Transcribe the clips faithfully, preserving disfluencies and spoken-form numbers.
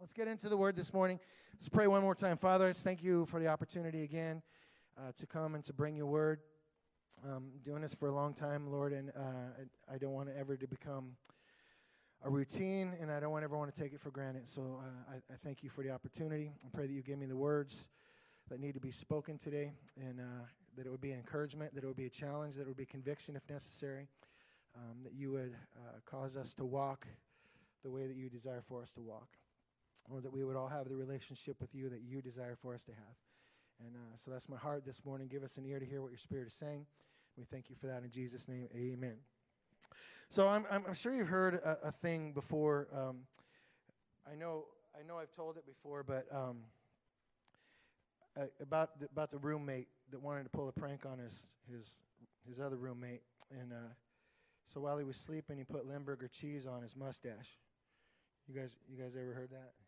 Let's get into the word this morning. Let's pray one more time. Father, I just thank you for the opportunity again uh, to come and to bring your word. Um, doing this for a long time, Lord, and uh, I, I don't want it ever to become a routine, and I don't want everyone to take it for granted. So uh, I, I thank you for the opportunity. I pray that you give me the words that need to be spoken today, and uh, that it would be an encouragement, that it would be a challenge, that it would be conviction if necessary, um, that you would uh, cause us to walk the way that you desire for us to walk, or that we would all have the relationship with you that you desire for us to have. And uh, so that's my heart this morning. Give us an ear to hear what your Spirit is saying. We thank you for that in Jesus' name. Amen. So I'm I'm, I'm sure you've heard a, a thing before. Um, I know I know I've told it before, but um, uh, about the, about the roommate that wanted to pull a prank on his his his other roommate, and uh, so while he was sleeping, he put Limburger cheese on his mustache. You guys you guys ever heard that?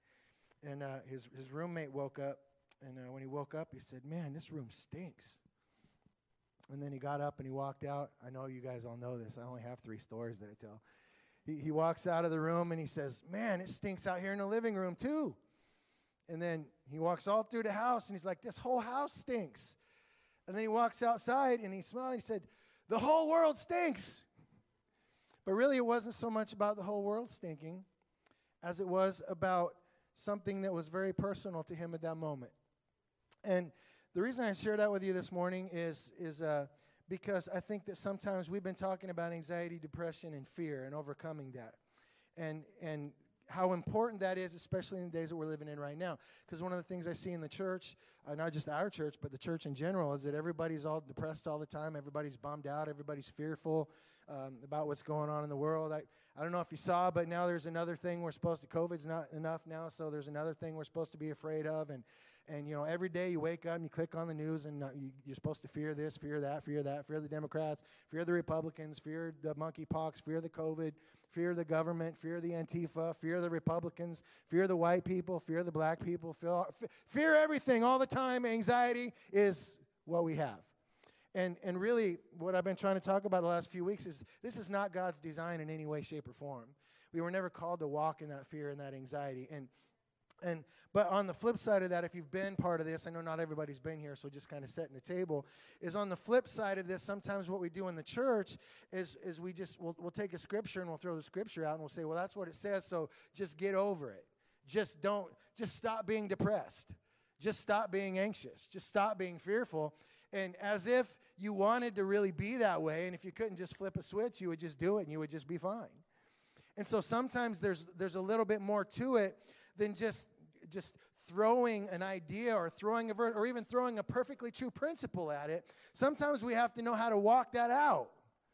And uh, his his roommate woke up, and uh, when he woke up, he said, "Man, this room stinks." And then he got up and he walked out. I know you guys all know this. I only have three stories that I tell. He he walks out of the room and he says, "Man, it stinks out here in the living room too." And then he walks all through the house and he's like, "This whole house stinks." And then he walks outside and he smiled and he said, "The whole world stinks." But really, it wasn't so much about the whole world stinking as it was about something that was very personal to him at that moment. And the reason I share that with you this morning is, is uh, because I think that sometimes we've been talking about anxiety, depression, and fear and overcoming that. And and how important that is, especially in the days that we're living in right now. Because one of the things I see in the church, uh, not just our church, but the church in general, is that everybody's all depressed all the time. Everybody's bummed out. Everybody's fearful um, about what's going on in the world. I, I don't know if you saw, but now there's another thing we're supposed to, COVID's not enough now, so there's another thing we're supposed to be afraid of. And, and you know, every day you wake up and you click on the news and uh, you, you're supposed to fear this, fear that, fear that, fear the Democrats, fear the Republicans, fear the monkeypox, fear the COVID, fear the government, fear the Antifa, fear the Republicans, fear the white people, fear the black people, fear, fear everything all the time. Anxiety is what we have. And and really, what I've been trying to talk about the last few weeks is this is not God's design in any way, shape, or form. We were never called to walk in that fear and that anxiety. And and but on the flip side of that, if you've been part of this, I know not everybody's been here, so just kind of setting the table, is on the flip side of this, sometimes what we do in the church is is we just, we'll, we'll take a scripture and we'll throw the scripture out and we'll say, well, that's what it says, so just get over it. Just don't, just stop being depressed. Just stop being anxious. Just stop being fearful. And as if you wanted to really be that way, and if you couldn't just flip a switch, you would just do it and you would just be fine. And so sometimes there's there's a little bit more to it than just just throwing an idea or throwing a verse or even throwing a perfectly true principle at it. Sometimes we have to know how to walk that out.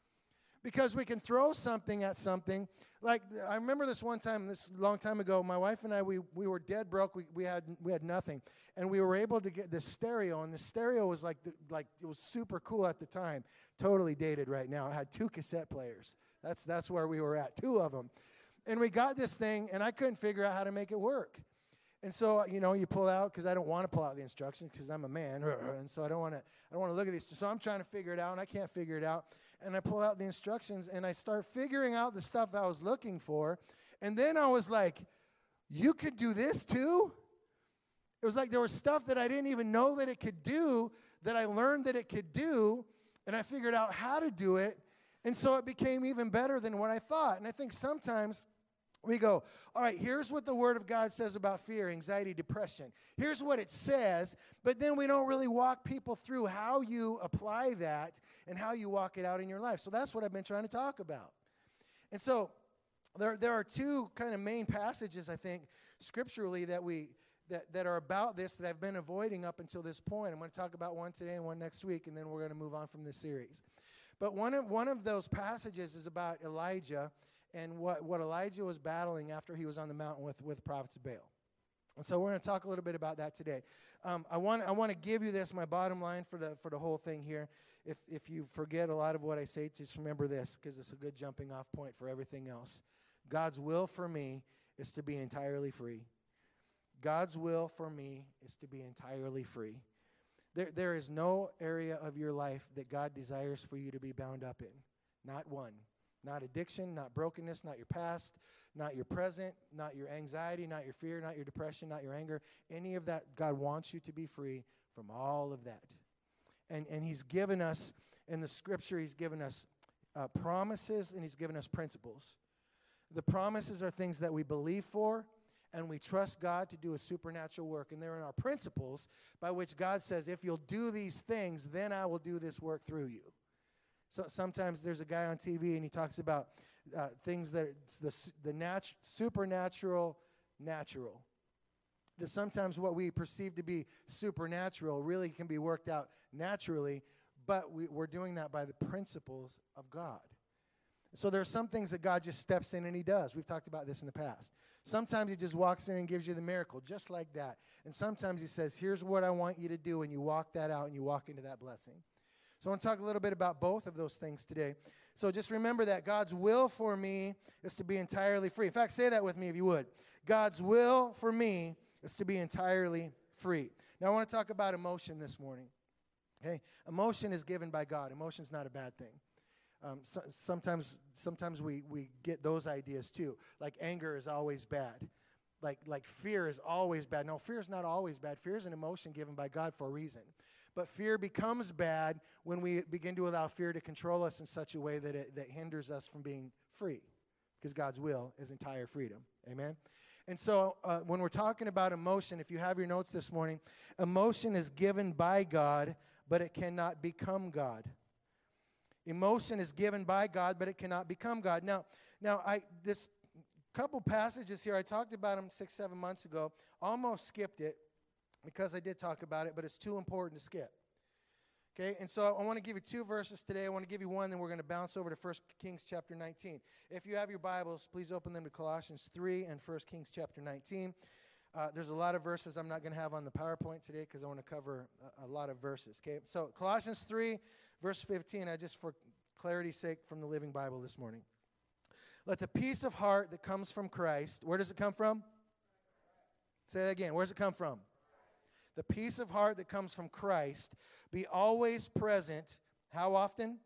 Because we can throw something at something. Like, I remember this one time, this long time ago, my wife and I, we we were dead broke. We we had we had nothing. And we were able to get this stereo, and the stereo was like, the, like it was super cool at the time. Totally dated right now. It had two cassette players. That's that's where we were at, two of them. And we got this thing, and I couldn't figure out how to make it work. And so, you know, you pull out, because I don't want to pull out the instructions, because I'm a man, and so I don't want to I don't want to look at these. So I'm trying to figure it out, and I can't figure it out. And I pull out the instructions, and I start figuring out the stuff I was looking for. And then I was like, you could do this too? It was like there was stuff that I didn't even know that it could do, that I learned that it could do, and I figured out how to do it. And so it became even better than what I thought. And I think sometimes we go, all right, here's what the Word of God says about fear, anxiety, depression. Here's what it says, but then we don't really walk people through how you apply that and how you walk it out in your life. So that's what I've been trying to talk about. And so there, there are two kind of main passages, I think, scripturally that we that, that are about this that I've been avoiding up until this point. I'm going to talk about one today and one next week, and then we're going to move on from this series. But one of one of those passages is about Elijah and what, what Elijah was battling after he was on the mountain with, with prophets of Baal. And so we're going to talk a little bit about that today. Um, I want I want to give you this, my bottom line for the for the whole thing here. If if you forget a lot of what I say, just remember this, because it's a good jumping off point for everything else. God's will for me is to be entirely free. God's will for me is to be entirely free. There there is no area of your life that God desires for you to be bound up in. Not one. Not addiction, not brokenness, not your past, not your present, not your anxiety, not your fear, not your depression, not your anger. Any of that, God wants you to be free from all of that. And, and he's given us, in the scripture, he's given us uh, promises and he's given us principles. The promises are things that we believe for, and we trust God to do a supernatural work. And they're in our principles by which God says, if you'll do these things, then I will do this work through you. So sometimes there's a guy on T V and he talks about uh, things that are the, the nat- supernatural natural. That sometimes what we perceive to be supernatural really can be worked out naturally, but we, we're doing that by the principles of God. So there are some things that God just steps in and he does. We've talked about this in the past. Sometimes he just walks in and gives you the miracle, just like that. And sometimes he says, here's what I want you to do, and you walk that out and you walk into that blessing. So I want to talk a little bit about both of those things today. So just remember that God's will for me is to be entirely free. In fact, say that with me if you would. God's will for me is to be entirely free. Now I want to talk about emotion this morning. Okay? Emotion is given by God. Emotion is not a bad thing. Um, so, sometimes sometimes we, we get those ideas too. Like anger is always bad. Like, like fear is always bad. No, fear is not always bad. Fear is an emotion given by God for a reason. But fear becomes bad when we begin to allow fear to control us in such a way that it that hinders us from being free, because God's will is entire freedom. Amen? And so uh, when we're talking about emotion, if you have your notes this morning, emotion is given by God, but it cannot become God. Emotion is given by God, but it cannot become God. Now, now I this couple passages here, I talked about them six, seven months ago, almost skipped it, because I did talk about it, but it's too important to skip. Okay, and so I want to give you two verses today. I want to give you one, then we're going to bounce over to First Kings chapter nineteen. If you have your Bibles, please open them to Colossians three and First Kings chapter nineteen. Uh, there's a lot of verses I'm not going to have on the PowerPoint today because I want to cover a, a lot of verses. Okay, so Colossians three, verse fifteen, I just for clarity's sake from the Living Bible this morning. Let the peace of heart that comes from Christ, where does it come from? Say that again. Where does it come from? The peace of heart that comes from Christ be always present. How often?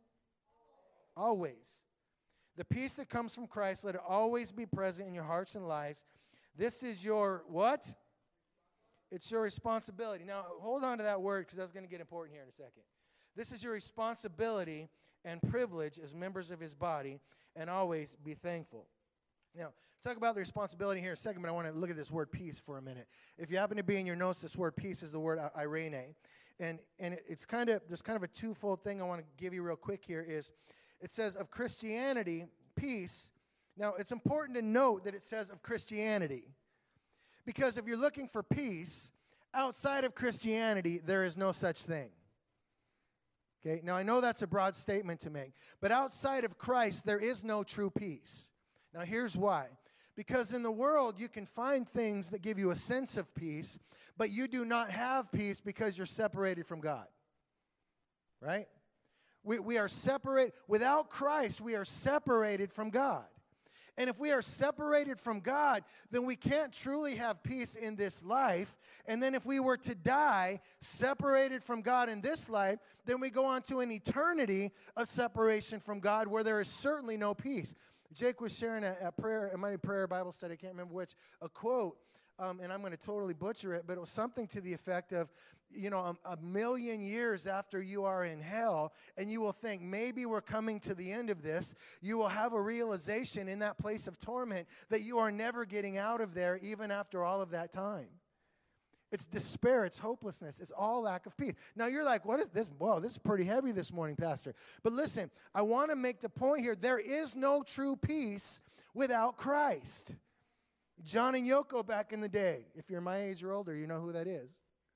Always. The peace that comes from Christ, let it always be present in your hearts and lives. This is your what? It's your responsibility. Now, hold on to that word because that's going to get important here in a second. This is your responsibility and privilege as members of his body, and always be thankful. Now, talk about the responsibility here in a second, but I want to look at this word peace for a minute. If you happen to be in your notes, this word peace is the word irene. And and it's kind of, there's kind of a twofold thing I want to give you real quick here is, it says of Christianity, peace. Now, it's important to note that it says of Christianity. Because if you're looking for peace, outside of Christianity, there is no such thing. Okay, now I know that's a broad statement to make, but outside of Christ, there is no true peace. Now, here's why. Because in the world, you can find things that give you a sense of peace, but you do not have peace because you're separated from God. Right? We, we are separate. Without Christ, we are separated from God. And if we are separated from God, then we can't truly have peace in this life. And then if we were to die separated from God in this life, then we go on to an eternity of separation from God where there is certainly no peace. Jake was sharing a, a prayer, a Monday prayer Bible study, I can't remember which, a quote, um, and I'm going to totally butcher it, but it was something to the effect of, you know, a, a million years after you are in hell, and you will think, maybe we're coming to the end of this, you will have a realization in that place of torment that you are never getting out of there even after all of that time. It's despair, it's hopelessness, it's all lack of peace. Now you're like, what is this? Whoa, this is pretty heavy this morning, Pastor. But listen, I want to make the point here, there is no true peace without Christ. John and Yoko back in the day, if you're my age or older, you know who that is.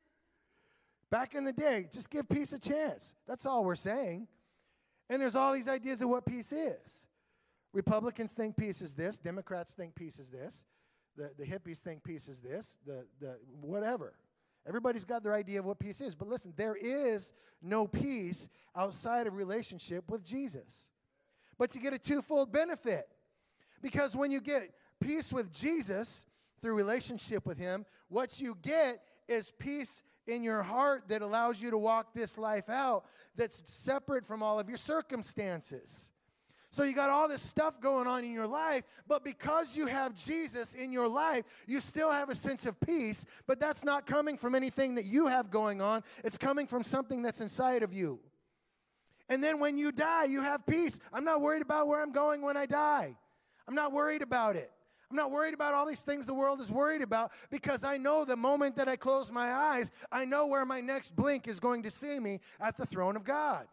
Back in the day, just give peace a chance. That's all we're saying. And there's all these ideas of what peace is. Republicans think peace is this. Democrats think peace is this. The, the hippies think peace is this. The, the whatever. Everybody's got their idea of what peace is. But listen, there is no peace outside of relationship with Jesus. But you get a twofold benefit. Because when you get peace with Jesus through relationship with him, what you get is peace in your heart that allows you to walk this life out that's separate from all of your circumstances. So you got all this stuff going on in your life, but because you have Jesus in your life, you still have a sense of peace, but that's not coming from anything that you have going on. It's coming from something that's inside of you. And then when you die, you have peace. I'm not worried about where I'm going when I die. I'm not worried about it. I'm not worried about all these things the world is worried about, because I know the moment that I close my eyes, I know where my next blink is going to see me at the throne of God.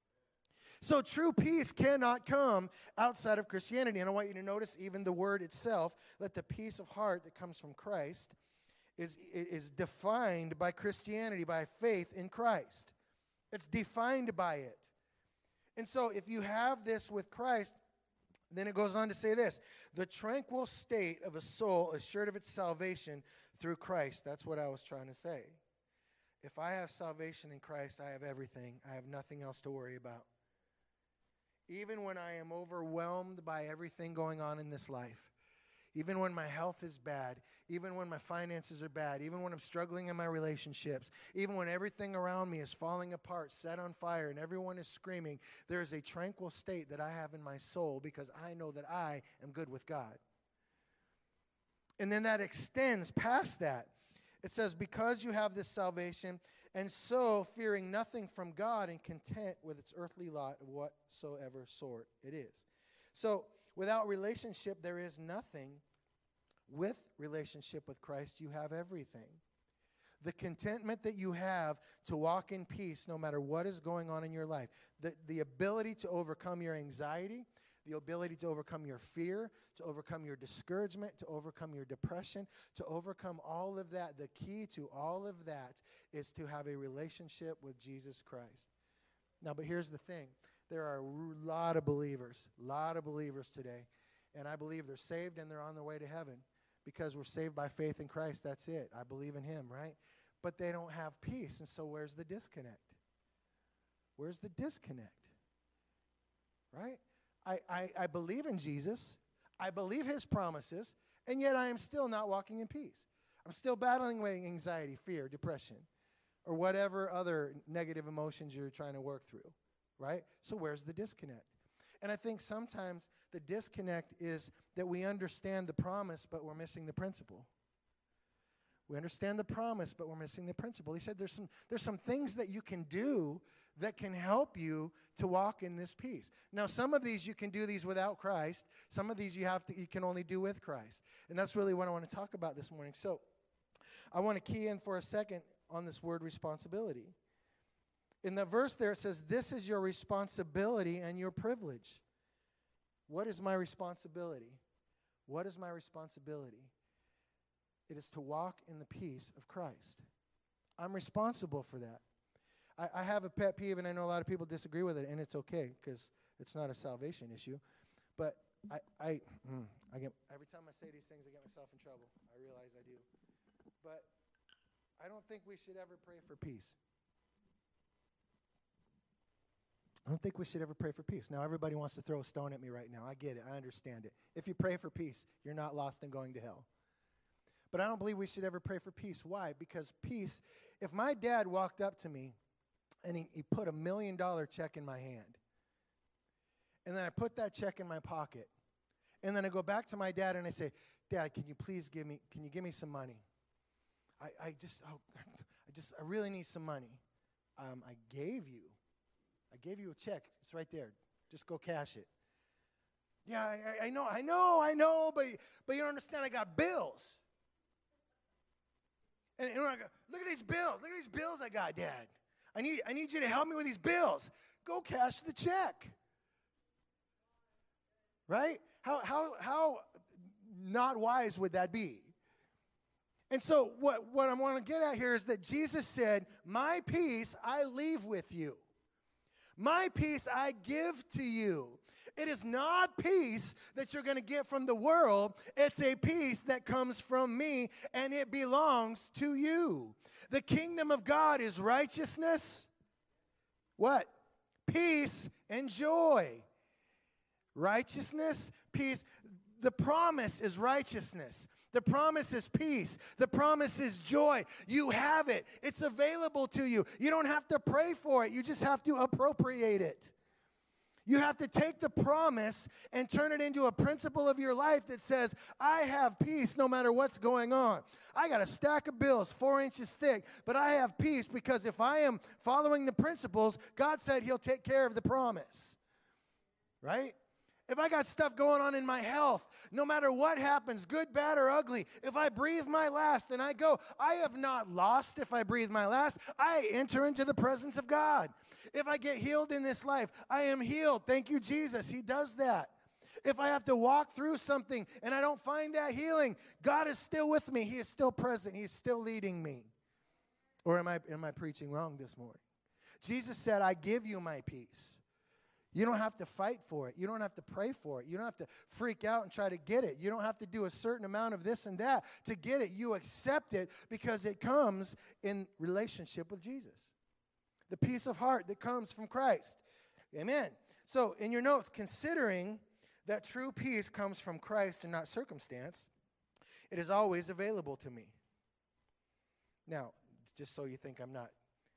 So true peace cannot come outside of Christianity. And I want you to notice even the word itself, that the peace of heart that comes from Christ is, is defined by Christianity, by faith in Christ. It's defined by it. And so if you have this with Christ, then it goes on to say this: the tranquil state of a soul assured of its salvation through Christ. That's what I was trying to say. If I have salvation in Christ, I have everything. I have nothing else to worry about. Even when I am overwhelmed by everything going on in this life, even when my health is bad, even when my finances are bad, even when I'm struggling in my relationships, even when everything around me is falling apart, set on fire, and everyone is screaming, there is a tranquil state that I have in my soul because I know that I am good with God. And then that extends past that. It says, because you have this salvation, and so fearing nothing from God and content with its earthly lot of whatsoever sort it is. So without relationship, there is nothing. With relationship with Christ, you have everything. The contentment that you have to walk in peace no matter what is going on in your life. The, the ability to overcome your anxiety, the ability to overcome your fear, to overcome your discouragement, to overcome your depression, to overcome all of that. The key to all of that is to have a relationship with Jesus Christ. Now, but here's the thing. There are a lot of believers, a lot of believers today, and I believe they're saved and they're on their way to heaven because we're saved by faith in Christ. That's it. I believe in him, right? But they don't have peace, and so where's the disconnect? Where's the disconnect? Right? I, I, I believe in Jesus. I believe his promises, and yet I am still not walking in peace. I'm still battling with anxiety, fear, depression, or whatever other negative emotions you're trying to work through, right? So where's the disconnect? And I think sometimes the disconnect is that we understand the promise, but we're missing the principle. We understand the promise, but we're missing the principle. He said there's some, there's some things that you can do that can help you to walk in this peace. Now, some of these you can do these without Christ. Some of these you have to you can only do with Christ. And that's really what I want to talk about this morning. So I want to key in for a second on this word responsibility. In the verse there it says, this is your responsibility and your privilege. What is my responsibility? What is my responsibility? It is to walk in the peace of Christ. I'm responsible for that. I, I have a pet peeve, and I know a lot of people disagree with it, and it's okay because it's not a salvation issue. But I, I, mm, I get every time I say these things, I get myself in trouble. I realize I do. But I don't think we should ever pray for peace. I don't think we should ever pray for peace. Now, everybody wants to throw a stone at me right now. I get it. I understand it. If you pray for peace, you're not lost and going to hell. But I don't believe we should ever pray for peace. Why? Because peace, if my dad walked up to me and he, he put a million dollar check in my hand, and then I put that check in my pocket, and then I go back to my dad and I say, Dad, can you please give me, can you give me some money? I, I just, oh, I just, I really need some money. Um, I gave you, I gave you a check. It's right there. Just go cash it. Yeah, I, I know, I know, I know, but, but you don't understand, I got bills. And, and I go, look at these bills. Look at these bills I got, Dad. I need, I need you to help me with these bills. Go cash the check. Right? How, how, how not wise would that be? And so what, what I want to get at here is that Jesus said, my peace I leave with you. My peace I give to you. It is not peace that you're going to get from the world. It's a peace that comes from me, and it belongs to you. The kingdom of God is righteousness. What? Peace and joy. Righteousness, peace. The promise is righteousness. The promise is peace. The promise is joy. You have it. It's available to you. You don't have to pray for it. You just have to appropriate it. You have to take the promise and turn it into a principle of your life that says, I have peace no matter what's going on. I got a stack of bills four inches thick, but I have peace because if I am following the principles, God said he'll take care of the promise. Right? If I got stuff going on in my health, no matter what happens, good, bad, or ugly, if I breathe my last and I go, I have not lost if I breathe my last. I enter into the presence of God. If I get healed in this life, I am healed. Thank you, Jesus. He does that. If I have to walk through something and I don't find that healing, God is still with me. He is still present. He is still leading me. Or am I, am I preaching wrong this morning? Jesus said, I give you my peace. You don't have to fight for it. You don't have to pray for it. You don't have to freak out and try to get it. You don't have to do a certain amount of this and that to get it. You accept it because it comes in relationship with Jesus. The peace of heart that comes from Christ. Amen. So in your notes, considering that true peace comes from Christ and not circumstance, it is always available to me. Now, just so you think I'm not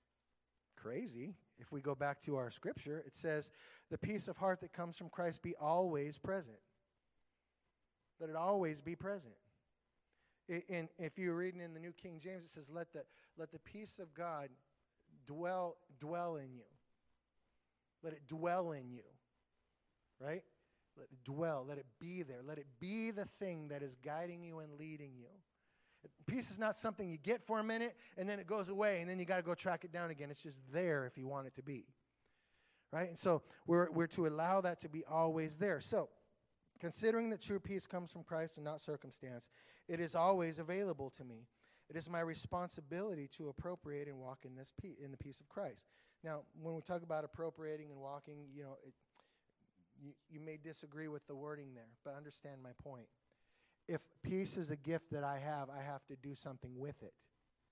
crazy, if we go back to our scripture, it says, the peace of heart that comes from Christ be always present. Let it always be present. And if you're reading in the New King James, it says, let the, let the peace of God dwell, dwell in you. Let it dwell in you. Right? Let it dwell. Let it be there. Let it be the thing that is guiding you and leading you. Peace is not something you get for a minute and then it goes away and then you got to go track it down again. It's just there if you want it to be. Right? And so we're, we're to allow that to be always there. So, considering that true peace comes from Christ and not circumstance, it is always available to me. It is my responsibility to appropriate and walk in this peace, in the peace of Christ. Now, when we talk about appropriating and walking, you know, it, you, you may disagree with the wording there, but understand my point. If peace is a gift that I have, I have to do something with it.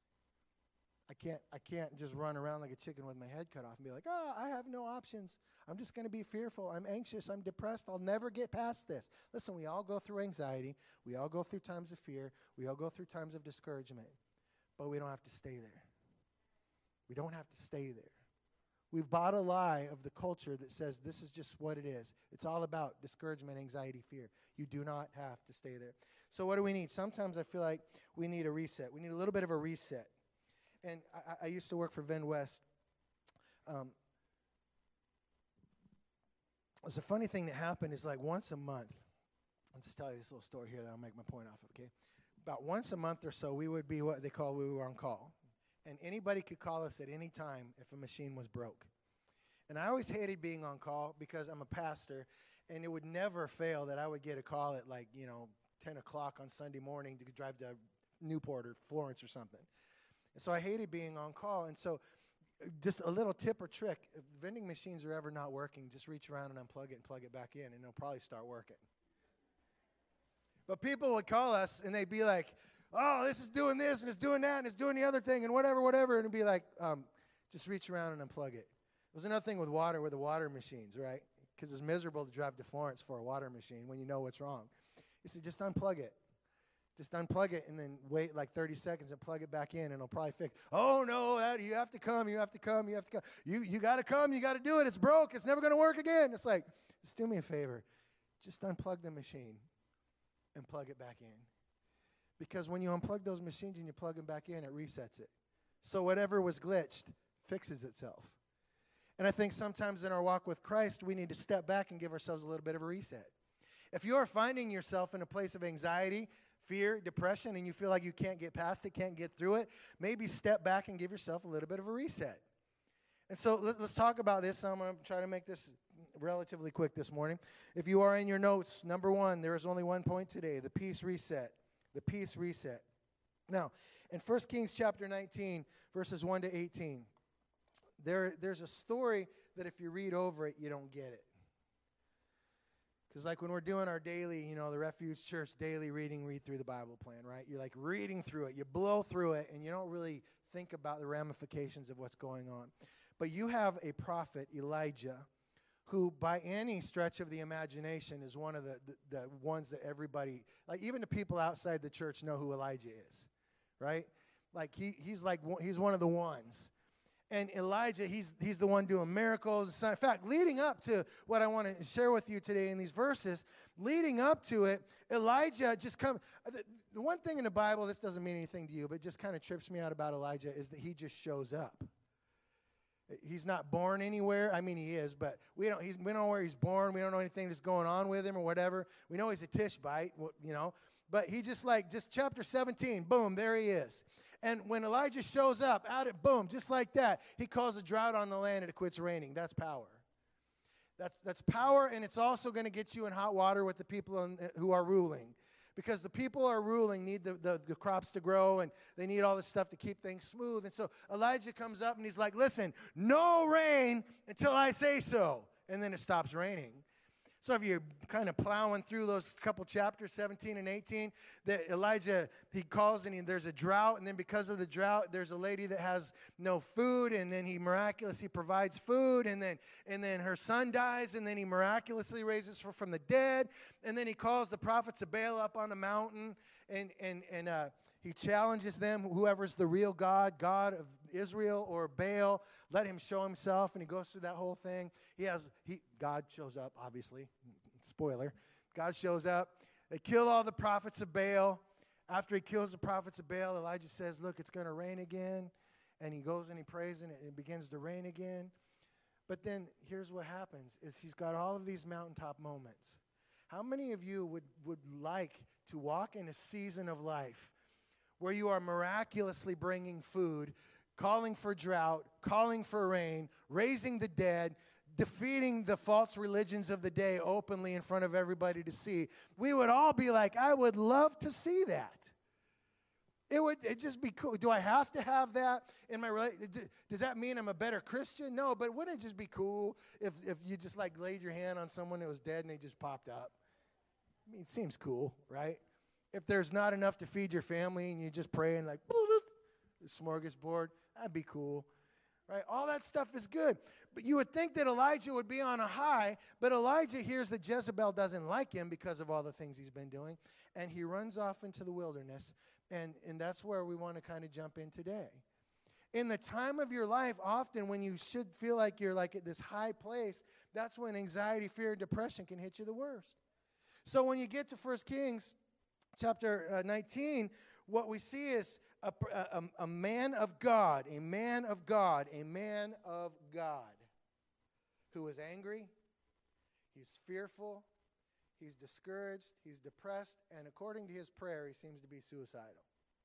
I can't I can't just run around like a chicken with my head cut off and be like, oh, I have no options. I'm just going to be fearful. I'm anxious. I'm depressed. I'll never get past this. Listen, we all go through anxiety. We all go through times of fear. We all go through times of discouragement. But we don't have to stay there. We don't have to stay there. We've bought a lie of the culture that says this is just what it is. It's all about discouragement, anxiety, fear. You do not have to stay there. So what do we need? Sometimes I feel like we need a reset. We need a little bit of a reset. And I, I used to work for Venn West. Um, it's a funny thing that happened is like once a month. I'll just tell you this little story here that I'll make my point off of, okay? About once a month or so, we would be what they call, we were on call. And anybody could call us at any time if a machine was broke. And I always hated being on call because I'm a pastor, and it would never fail that I would get a call at like, you know, ten o'clock on Sunday morning to drive to Newport or Florence or something. And so I hated being on call. And so just a little tip or trick, if vending machines are ever not working, just reach around and unplug it and plug it back in, and it'll probably start working. But people would call us, and they'd be like, oh, this is doing this, and it's doing that, and it's doing the other thing, and whatever, whatever. And it'd be like, um, just reach around and unplug it. There was another thing with water, with the water machines, right? Because it's miserable to drive to Florence for a water machine when you know what's wrong. He said, just unplug it. Just unplug it and then wait like thirty seconds and plug it back in, and it'll probably fix. Oh, no, that, you have to come, you have to come, you have to come. You, you got to come, you got to do it. It's broke. It's never going to work again. It's like, just do me a favor. Just unplug the machine and plug it back in. Because when you unplug those machines and you plug them back in, it resets it. So whatever was glitched fixes itself. And I think sometimes in our walk with Christ, we need to step back and give ourselves a little bit of a reset. If you are finding yourself in a place of anxiety, fear, depression, and you feel like you can't get past it, can't get through it, maybe step back and give yourself a little bit of a reset. And so let, let's talk about this. I'm going to try to make this relatively quick this morning. If you are in your notes, number one, there is only one point today, the peace reset. The peace reset. Now, in First Kings chapter nineteen, verses one to eighteen, there, there's a story that if you read over it, you don't get it. Because like when we're doing our daily, you know, the Refuge Church daily reading, read through the Bible plan, right? You're like reading through it. You blow through it, and you don't really think about the ramifications of what's going on. But you have a prophet, Elijah, who by any stretch of the imagination is one of the, the, the ones that everybody, like even the people outside the church know who Elijah is, right? Like he, he's like, he's one of the ones. And Elijah, he's, he's the one doing miracles. In fact, leading up to what I want to share with you today in these verses, leading up to it, Elijah just comes. The, the one thing in the Bible, this doesn't mean anything to you, but it just kind of trips me out about Elijah is that he just shows up. He's not born anywhere. I mean, he is, but we don't, he's, we don't know where he's born. We don't know anything that's going on with him or whatever. We know he's a Tishbite, you know. But he just like, just chapter seventeen, boom, there he is. And when Elijah shows up, out at boom, just like that, he calls a drought on the land and it quits raining. That's power. That's that's power, and it's also going to get you in hot water with the people in, who are ruling. Because the people who are ruling need the, the, the crops to grow, and they need all this stuff to keep things smooth. And so Elijah comes up, and he's like, listen, no rain until I say so. And then it stops raining. So if you're kind of plowing through those couple chapters, seventeen and eighteen, that Elijah, he calls and he, there's a drought, and then because of the drought, there's a lady that has no food, and then he miraculously provides food, and then and then her son dies, and then he miraculously raises her from the dead, and then he calls the prophets of Baal up on the mountain, and and and uh, he challenges them, whoever's the real God, God of Israel or Baal, let him show himself, and he goes through that whole thing. He has, he, God shows up, obviously. Spoiler. God shows up. They kill all the prophets of Baal. After he kills the prophets of Baal, Elijah says, look, it's going to rain again. And he goes and he prays, and it, it begins to rain again. But then here's what happens, is he's got all of these mountaintop moments. How many of you would, would like to walk in a season of life where you are miraculously bringing food, calling for drought, calling for rain, raising the dead, defeating the false religions of the day openly in front of everybody to see? We would all be like, I would love to see that. It would it'd just be cool. Do I have to have that in my relationship? Does that mean I'm a better Christian? No, but wouldn't it just be cool if, if you just like laid your hand on someone that was dead and they just popped up? I mean, it seems cool, right? If there's not enough to feed your family and you just pray and like, smorgasbord, that'd be cool, right? All that stuff is good. But you would think that Elijah would be on a high, but Elijah hears that Jezebel doesn't like him because of all the things he's been doing, and he runs off into the wilderness, and, and that's where we want to kind of jump in today. In the time of your life, often when you should feel like you're like at this high place, that's when anxiety, fear, and depression can hit you the worst. So when you get to First Kings chapter uh, nineteen, what we see is a, a, a man of God, a man of God, a man of God who is angry, he's fearful, he's discouraged, he's depressed, and according to his prayer, he seems to be suicidal.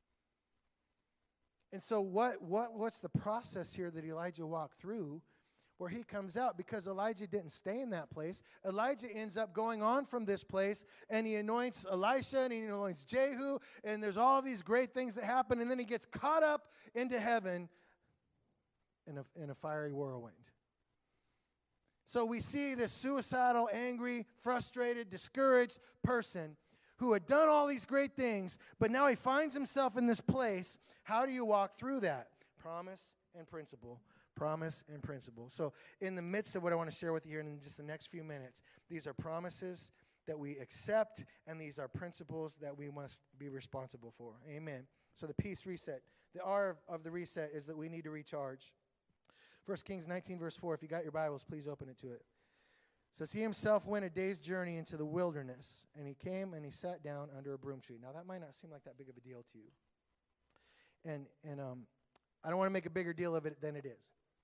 And so what, what what's the process here that Elijah walked through where he comes out? Because Elijah didn't stay in that place. Elijah ends up going on from this place, and he anoints Elisha, and he anoints Jehu, and there's all these great things that happen, and then he gets caught up into heaven in a, in a fiery whirlwind. So we see this suicidal, angry, frustrated, discouraged person who had done all these great things, but now he finds himself in this place. How do you walk through that? Promise and principle. Promise and principle. So in the midst of what I want to share with you here in just the next few minutes, these are promises that we accept, and these are principles that we must be responsible for. Amen. So the peace reset. The R of the reset is that we need to recharge. First Kings nineteen, verse four. If you got your Bibles, please open it to it. It says, he himself went a day's journey into the wilderness, and he came and he sat down under a broom tree. Now, that might not seem like that big of a deal to you. And, and um, I don't want to make a bigger deal of it than it is.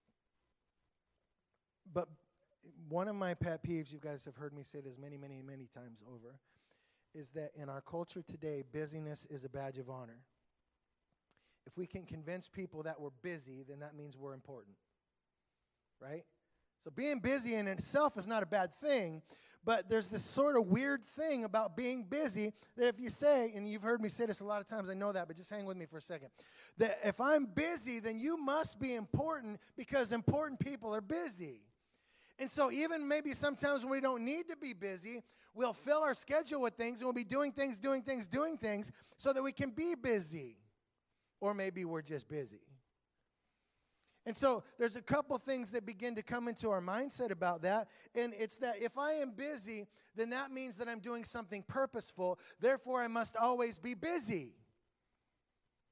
But one of my pet peeves, you guys have heard me say this many, many, many times over, is that in our culture today, busyness is a badge of honor. If we can convince people that we're busy, then that means we're important, right? So being busy in itself is not a bad thing, but there's this sort of weird thing about being busy that if you say, and you've heard me say this a lot of times, I know that, but just hang with me for a second, that if I'm busy, then you must be important because important people are busy. And so even maybe sometimes when we don't need to be busy, we'll fill our schedule with things, and we'll be doing things, doing things, doing things so that we can be busy. Or maybe we're just busy. And so there's a couple things that begin to come into our mindset about that, and it's that if I am busy, then that means that I'm doing something purposeful. Therefore, I must always be busy.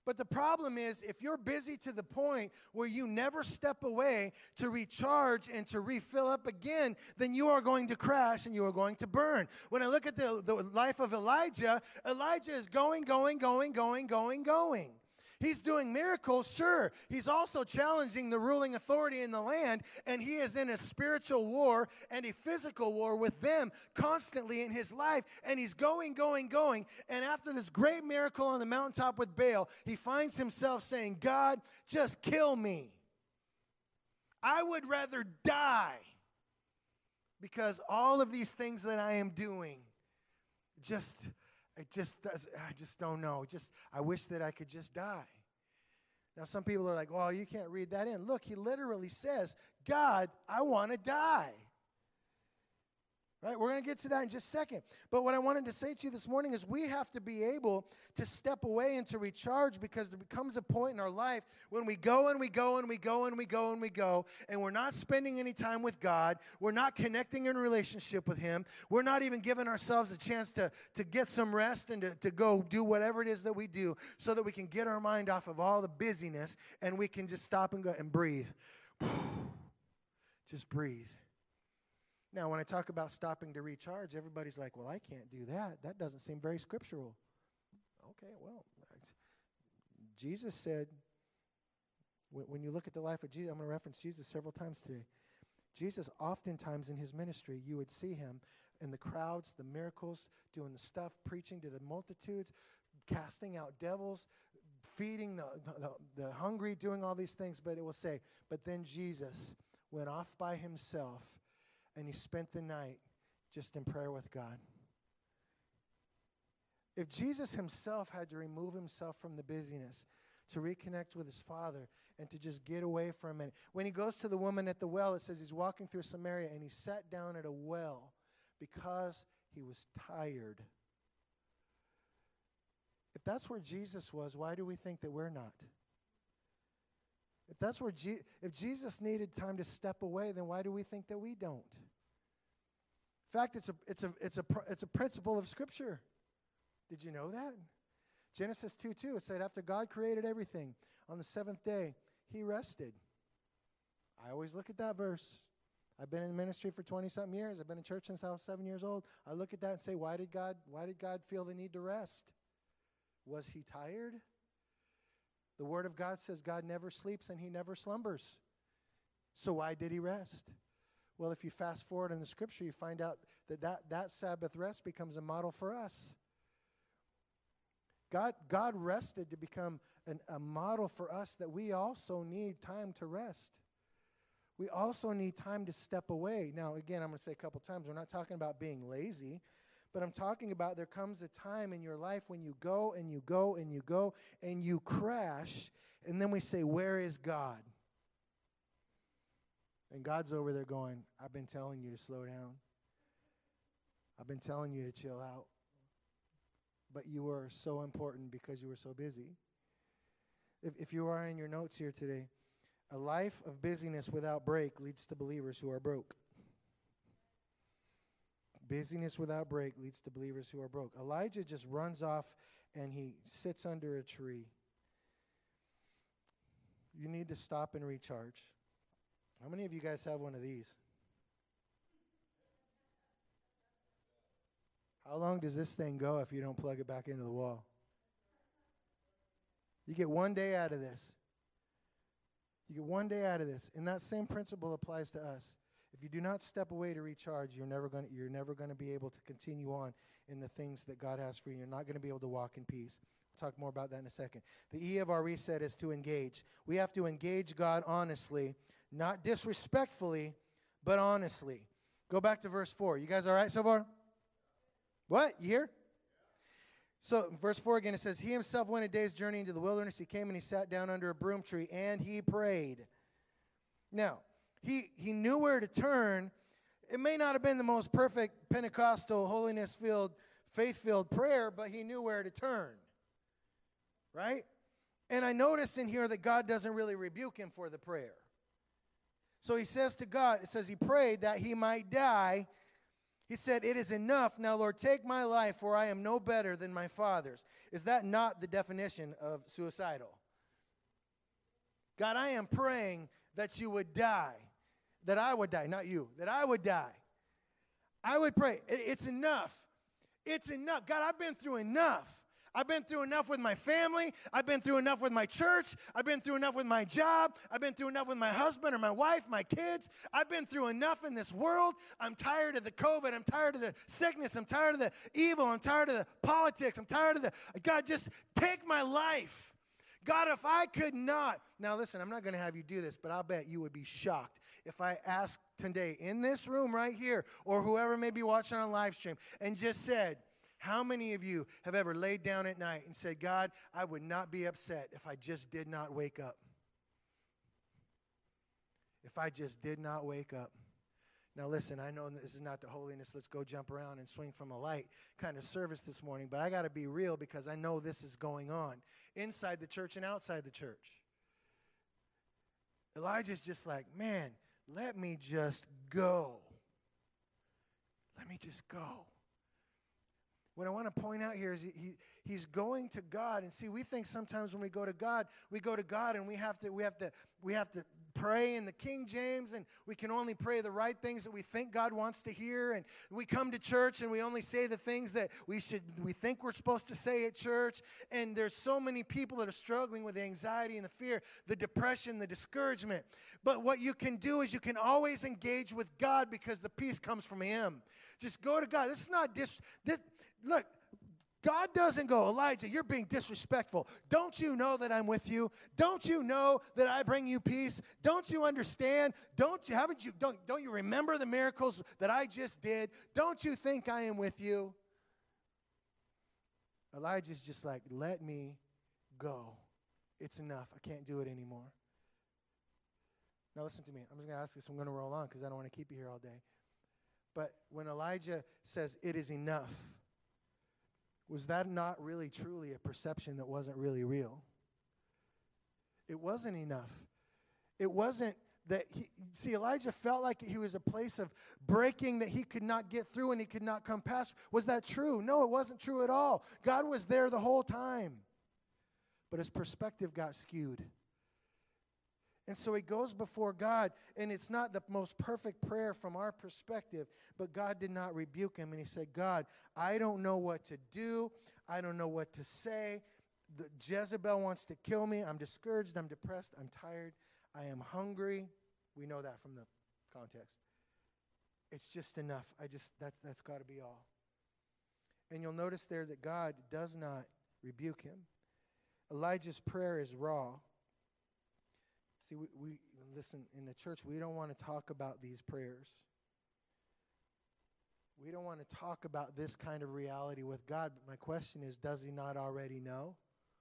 But the problem is, if you're busy to the point where you never step away to recharge and to refill up again, then you are going to crash and you are going to burn. When I look at the, the life of Elijah, Elijah is going, going, going, going, going, going. He's doing miracles, sure. He's also challenging the ruling authority in the land, and he is in a spiritual war and a physical war with them constantly in his life, and he's going, going, going. And after this great miracle on the mountaintop with Baal, he finds himself saying, God, just kill me. I would rather die because all of these things that I am doing just... It just does, I just don't know. Just I wish that I could just die. Now, some people are like, well, you can't read that in. Look, he literally says, God, I want to die. Right? We're going to get to that in just a second. But what I wanted to say to you this morning is we have to be able to step away and to recharge, because there becomes a point in our life when we go and we go and we go and we go and we go and we're not spending any time with God. We're not connecting in relationship with Him. We're not even giving ourselves a chance to, to get some rest and to, to go do whatever it is that we do so that we can get our mind off of all the busyness and we can just stop and go and breathe. Just breathe. Now, when I talk about stopping to recharge, everybody's like, well, I can't do that. That doesn't seem very scriptural. Okay, well, Jesus said, when, when you look at the life of Jesus, I'm going to reference Jesus several times today. Jesus, oftentimes in his ministry, you would see him in the crowds, the miracles, doing the stuff, preaching to the multitudes, casting out devils, feeding the, the, the hungry, doing all these things. But it will say, but then Jesus went off by himself, and he spent the night just in prayer with God. If Jesus himself had to remove himself from the busyness to reconnect with his Father and to just get away for a minute. When he goes to the woman at the well, it says he's walking through Samaria and he sat down at a well because he was tired. If that's where Jesus was, why do we think that we're not? If that's where Je- if Jesus needed time to step away, then why do we think that we don't? In fact, it's a it's a it's a pr- it's a principle of Scripture. Did you know that? Genesis two two, it said after God created everything, on the seventh day, he rested. I always look at that verse. I've been in ministry for twenty-something years. I've been in church since I was seven years old. I look at that and say, why did God why did God feel the need to rest? Was he tired? The Word of God says God never sleeps and he never slumbers. So why did he rest? Well, if you fast forward in the Scripture, you find out that that, that Sabbath rest becomes a model for us. God, God rested to become an, a model for us that we also need time to rest. We also need time to step away. Now, again, I'm going to say a couple times, we're not talking about being lazy, but I'm talking about there comes a time in your life when you go and you go and you go and you crash, and then we say, where is God? And God's over there going, I've been telling you to slow down. I've been telling you to chill out. But you were so important because you were so busy. If, if you are in your notes here today, a life of busyness without break leads to believers who are broke. Busyness without break leads to believers who are broke. Elijah just runs off and he sits under a tree. You need to stop and recharge. How many of you guys have one of these? How long does this thing go if you don't plug it back into the wall? You get one day out of this. You get one day out of this. And that same principle applies to us. If you do not step away to recharge, you're never going to, you're never going to be able to continue on in the things that God has for you. You're not going to be able to walk in peace. We'll talk more about that in a second. The E of our reset is to engage. We have to engage God honestly, not disrespectfully, but honestly. Go back to verse four. You guys all right so far? What? You hear? So, verse four again, it says, he himself went a day's journey into the wilderness. He came and he sat down under a broom tree, and he prayed. Now, he, he knew where to turn. It may not have been the most perfect Pentecostal, holiness-filled, faith-filled prayer, but he knew where to turn. Right? And I notice in here that God doesn't really rebuke him for the prayer. So he says to God, it says he prayed that he might die. He said, it is enough. Now, Lord, take my life, for I am no better than my father's. Is that not the definition of suicidal? God, I am praying that you would die, that I would die, not you, that I would die. I would pray. It's enough. It's enough. God, I've been through enough. I've been through enough with my family. I've been through enough with my church. I've been through enough with my job. I've been through enough with my husband or my wife, my kids. I've been through enough in this world. I'm tired of the COVID. I'm tired of the sickness. I'm tired of the evil. I'm tired of the politics. I'm tired of the, God, just take my life. God, if I could not, now listen, I'm not going to have you do this, but I'll bet you would be shocked if I asked today in this room right here, or whoever may be watching on live stream, and just said, how many of you have ever laid down at night and said, God, I would not be upset if I just did not wake up? If I just did not wake up. Now listen, I know this is not the holiness, let's go jump around and swing from a light kind of service this morning, but I got to be real because I know this is going on inside the church and outside the church. Elijah's just like, man, let me just go. Let me just go. What I want to point out here is he, he he's going to God, and see, we think sometimes when we go to God, we go to God and we have to we have to we have to pray in the King James, and we can only pray the right things that we think God wants to hear, and we come to church and we only say the things that we should we think we're supposed to say at church. And there's so many people that are struggling with the anxiety and the fear, the depression, the discouragement. But what you can do is you can always engage with God because the peace comes from Him. Just go to God. This is not dis this Look, God doesn't go, Elijah, you're being disrespectful. Don't you know that I'm with you? Don't you know that I bring you peace? Don't you understand? Don't you haven't you don't don't you remember the miracles that I just did? Don't you think I am with you? Elijah's just like, let me go. It's enough. I can't do it anymore. Now listen to me. I'm just going to ask this. I'm going to roll on because I don't want to keep you here all day. But when Elijah says it is enough, was that not really truly a perception that wasn't really real? It wasn't enough. It wasn't that he, see, Elijah felt like he was a place of breaking that he could not get through and he could not come past. Was that true? No, it wasn't true at all. God was there the whole time. But his perspective got skewed. And so he goes before God, and it's not the most perfect prayer from our perspective, but God did not rebuke him, and he said, God, I don't know what to do. I don't know what to say. The Jezebel wants to kill me. I'm discouraged. I'm depressed. I'm tired. I am hungry. We know that from the context. It's just enough. I just, that's, that's got to be all. And you'll notice there that God does not rebuke him. Elijah's prayer is raw. See, we, we listen, in the church, we don't want to talk about these prayers. We don't want to talk about this kind of reality with God. But my question is, does he not already know?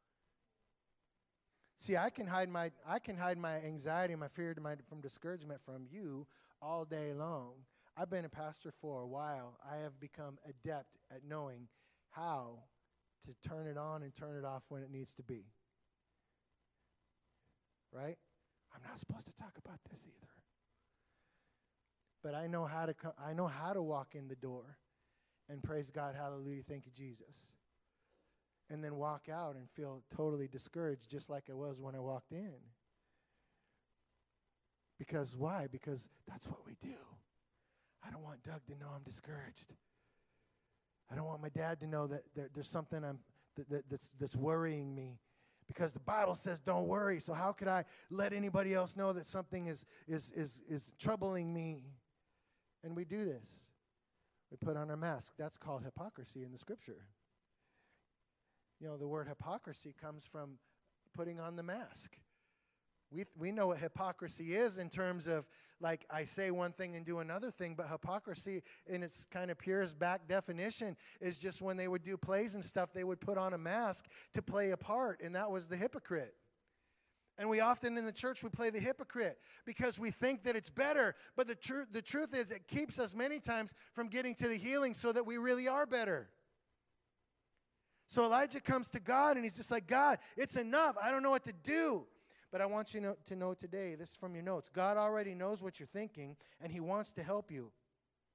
See, I can hide my I can hide my anxiety, my fear, my, from discouragement from you all day long. I've been a pastor for a while. I have become adept at knowing how to turn it on and turn it off when it needs to be. Right? I'm not supposed to talk about this either. But I know how to co- I know how to walk in the door and praise God, hallelujah, thank you, Jesus. And then walk out and feel totally discouraged just like I was when I walked in. Because why? Because that's what we do. I don't want Doug to know I'm discouraged. I don't want my dad to know that there, there's something I'm, that, that, that's, that's worrying me. Because the Bible says don't worry. So how could I let anybody else know that something is, is, is, is troubling me? And we do this. We put on our mask. That's called hypocrisy in the Scripture. You know, the word hypocrisy comes from putting on the mask. We we know what hypocrisy is in terms of, like, I say one thing and do another thing, but hypocrisy in its kind of purest back definition is just when they would do plays and stuff, they would put on a mask to play a part, and that was the hypocrite. And we often in the church, we play the hypocrite because we think that it's better, but the, tr- the truth is it keeps us many times from getting to the healing so that we really are better. So Elijah comes to God, and he's just like, God, it's enough. I don't know what to do. But I want you to know today, this is from your notes, God already knows what you're thinking, and he wants to help you.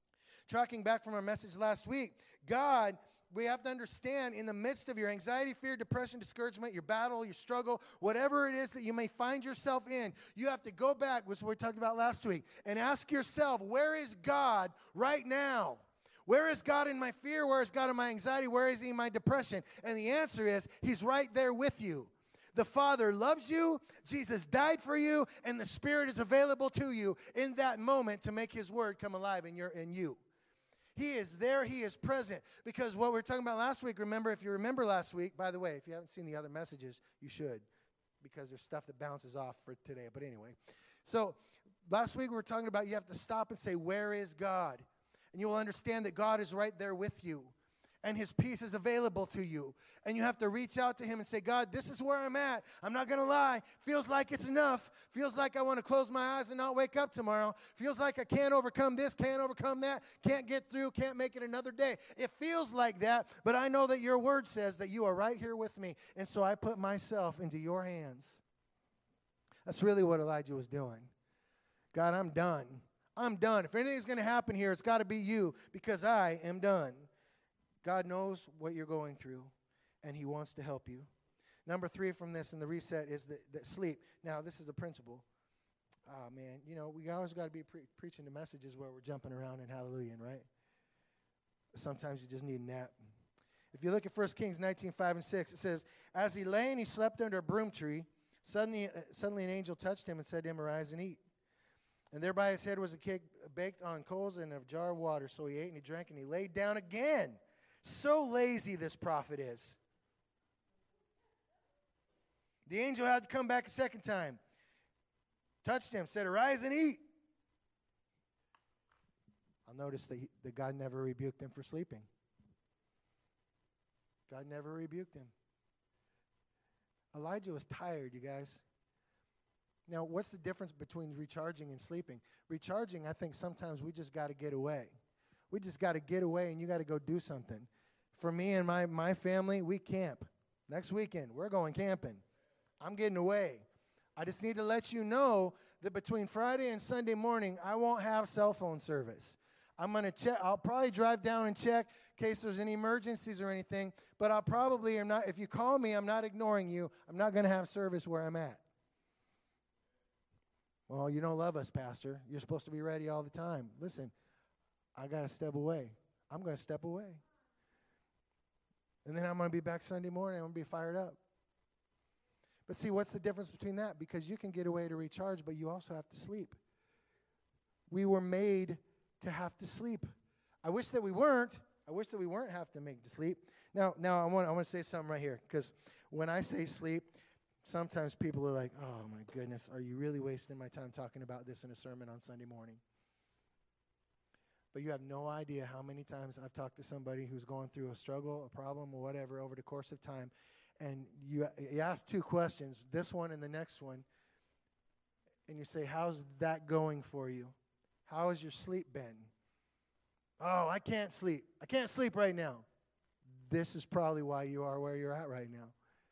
Tracking back from our message last week, God, we have to understand in the midst of your anxiety, fear, depression, discouragement, your battle, your struggle, whatever it is that you may find yourself in, you have to go back, which is what we talked about last week, and ask yourself, where is God right now? Where is God in my fear? Where is God in my anxiety? Where is he in my depression? And the answer is, he's right there with you. The Father loves you, Jesus died for you, and the Spirit is available to you in that moment to make his word come alive in, your, in you. He is there. He is present. Because what we were talking about last week, remember, if you remember last week, by the way, if you haven't seen the other messages, you should, because there's stuff that bounces off for today. But anyway, so last week we were talking about you have to stop and say, where is God? And you will understand that God is right there with you, and his peace is available to you. And you have to reach out to him and say, God, this is where I'm at. I'm not going to lie. Feels like it's enough. Feels like I want to close my eyes and not wake up tomorrow. Feels like I can't overcome this, can't overcome that, can't get through, can't make it another day. It feels like that, but I know that your word says that you are right here with me. And so I put myself into your hands. That's really what Elijah was doing. God, I'm done. I'm done. If anything's going to happen here, it's got to be you, because I am done. God knows what you're going through, and he wants to help you. Number three from this in the reset is that, that sleep. Now, this is the principle. Oh, man, you know, we always got to be pre- preaching the messages where we're jumping around and hallelujah, right? Sometimes you just need a nap. If you look at First Kings nineteen, five and six, it says, as he lay and he slept under a broom tree, suddenly, uh, suddenly an angel touched him and said to him, arise and eat. And there by his head was a cake baked on coals and a jar of water. So he ate and he drank and he laid down again. So lazy this prophet is. The angel had to come back a second time. Touched him, said, arise and eat. I'll notice that, he, that God never rebuked him for sleeping. God never rebuked him. Elijah was tired, you guys. Now, what's the difference between recharging and sleeping? Recharging, I think sometimes we just got to get away. We just got to get away, and you got to go do something. For me and my, my family, we camp. Next weekend, we're going camping. I'm getting away. I just need to let you know that between Friday and Sunday morning, I won't have cell phone service. I'm going to check. I'll probably drive down and check in case there's any emergencies or anything, but I'll probably am not. If you call me, I'm not ignoring you. I'm not going to have service where I'm at. Well, you don't love us, Pastor. You're supposed to be ready all the time. Listen, I got to step away. I'm going to step away. And then I'm going to be back Sunday morning. I'm going to be fired up. But see, what's the difference between that? Because you can get away to recharge, but you also have to sleep. We were made to have to sleep. I wish that we weren't. I wish that we weren't have to make to sleep. Now, now I want I want to say something right here, because when I say sleep, sometimes people are like, oh, my goodness, are you really wasting my time talking about this in a sermon on Sunday morning? But you have no idea how many times I've talked to somebody who's going through a struggle, a problem, or whatever over the course of time, and you, you ask two questions, this one and the next one, and you say, how's that going for you? How has your sleep been? Oh, I can't sleep. I can't sleep right now. This is probably why you are where you're at right now.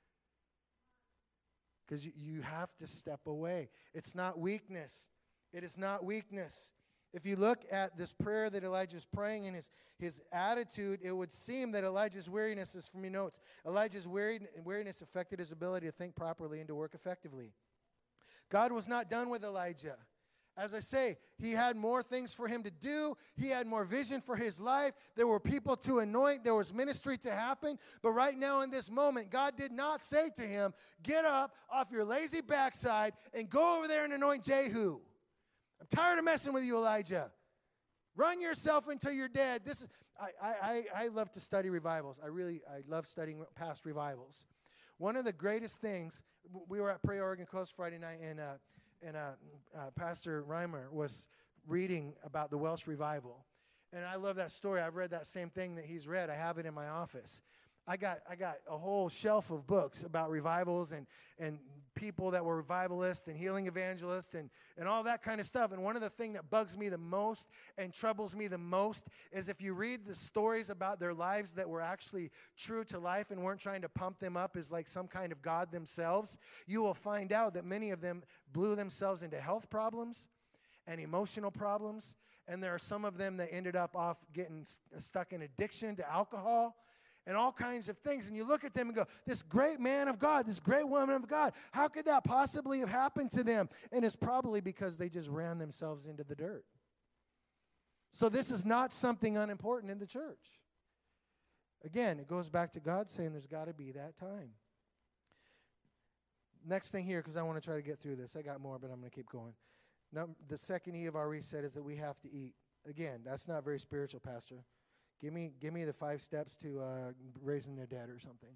Because you, you have to step away. It's not weakness. It is not weakness. If you look at this prayer that Elijah's praying and his, his attitude, it would seem that Elijah's weariness is from your notes. Elijah's weary, weariness affected his ability to think properly and to work effectively. God was not done with Elijah. As I say, he had more things for him to do. He had more vision for his life. There were people to anoint. There was ministry to happen. But right now in this moment, God did not say to him, get up off your lazy backside and go over there and anoint Jehu. I'm tired of messing with you, Elijah. Run yourself until you're dead. This is I, I, I love to study revivals. I really I love studying past revivals. One of the greatest things, we were at Pray Oregon Coast Friday night, and uh, and uh, uh, Pastor Reimer was reading about the Welsh revival. And I love that story. I've read that same thing that he's read. I have it in my office. I got I got a whole shelf of books about revivals and, and people that were revivalists and healing evangelists and, and all that kind of stuff. And one of the things that bugs me the most and troubles me the most is if you read the stories about their lives that were actually true to life and weren't trying to pump them up as like some kind of God themselves, you will find out that many of them blew themselves into health problems and emotional problems And there are some of them that ended up off getting st- stuck in addiction to alcohol and all kinds of things. And you look at them and go, this great man of God, this great woman of God, how could that possibly have happened to them? And it's probably because they just ran themselves into the dirt. So this is not something unimportant in the church. Again, it goes back to God saying there's got to be that time. Next thing here, because I want to try to get through this. I got more, but I'm going to keep going. Now, the second E of our reset is that we have to eat. Again, that's not very spiritual, Pastor. Give me, give me the five steps to uh, raising the dead or something.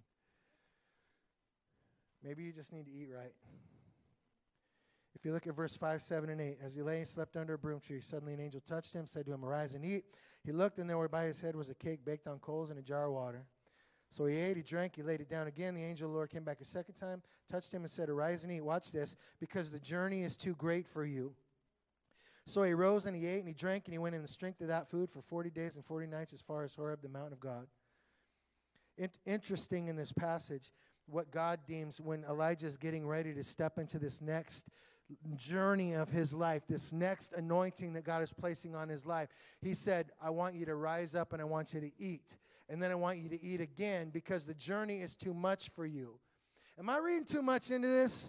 Maybe you just need to eat right. If you look at verse five, seven, and eight, as he lay and slept under a broom tree, suddenly an angel touched him, said to him, arise and eat. He looked, and there were by his head was a cake baked on coals and a jar of water. So he ate, he drank, he laid it down again. The angel of the Lord came back a second time, touched him and said, arise and eat. Watch this, because the journey is too great for you. So he rose and he ate and he drank, and he went in the strength of that food for forty days and forty nights as far as Horeb, the mountain of God. In- interesting in this passage, what God deems when Elijah is getting ready to step into this next journey of his life, this next anointing that God is placing on his life. He said, I want you to rise up and I want you to eat. And then I want you to eat again because the journey is too much for you. Am I reading too much into this?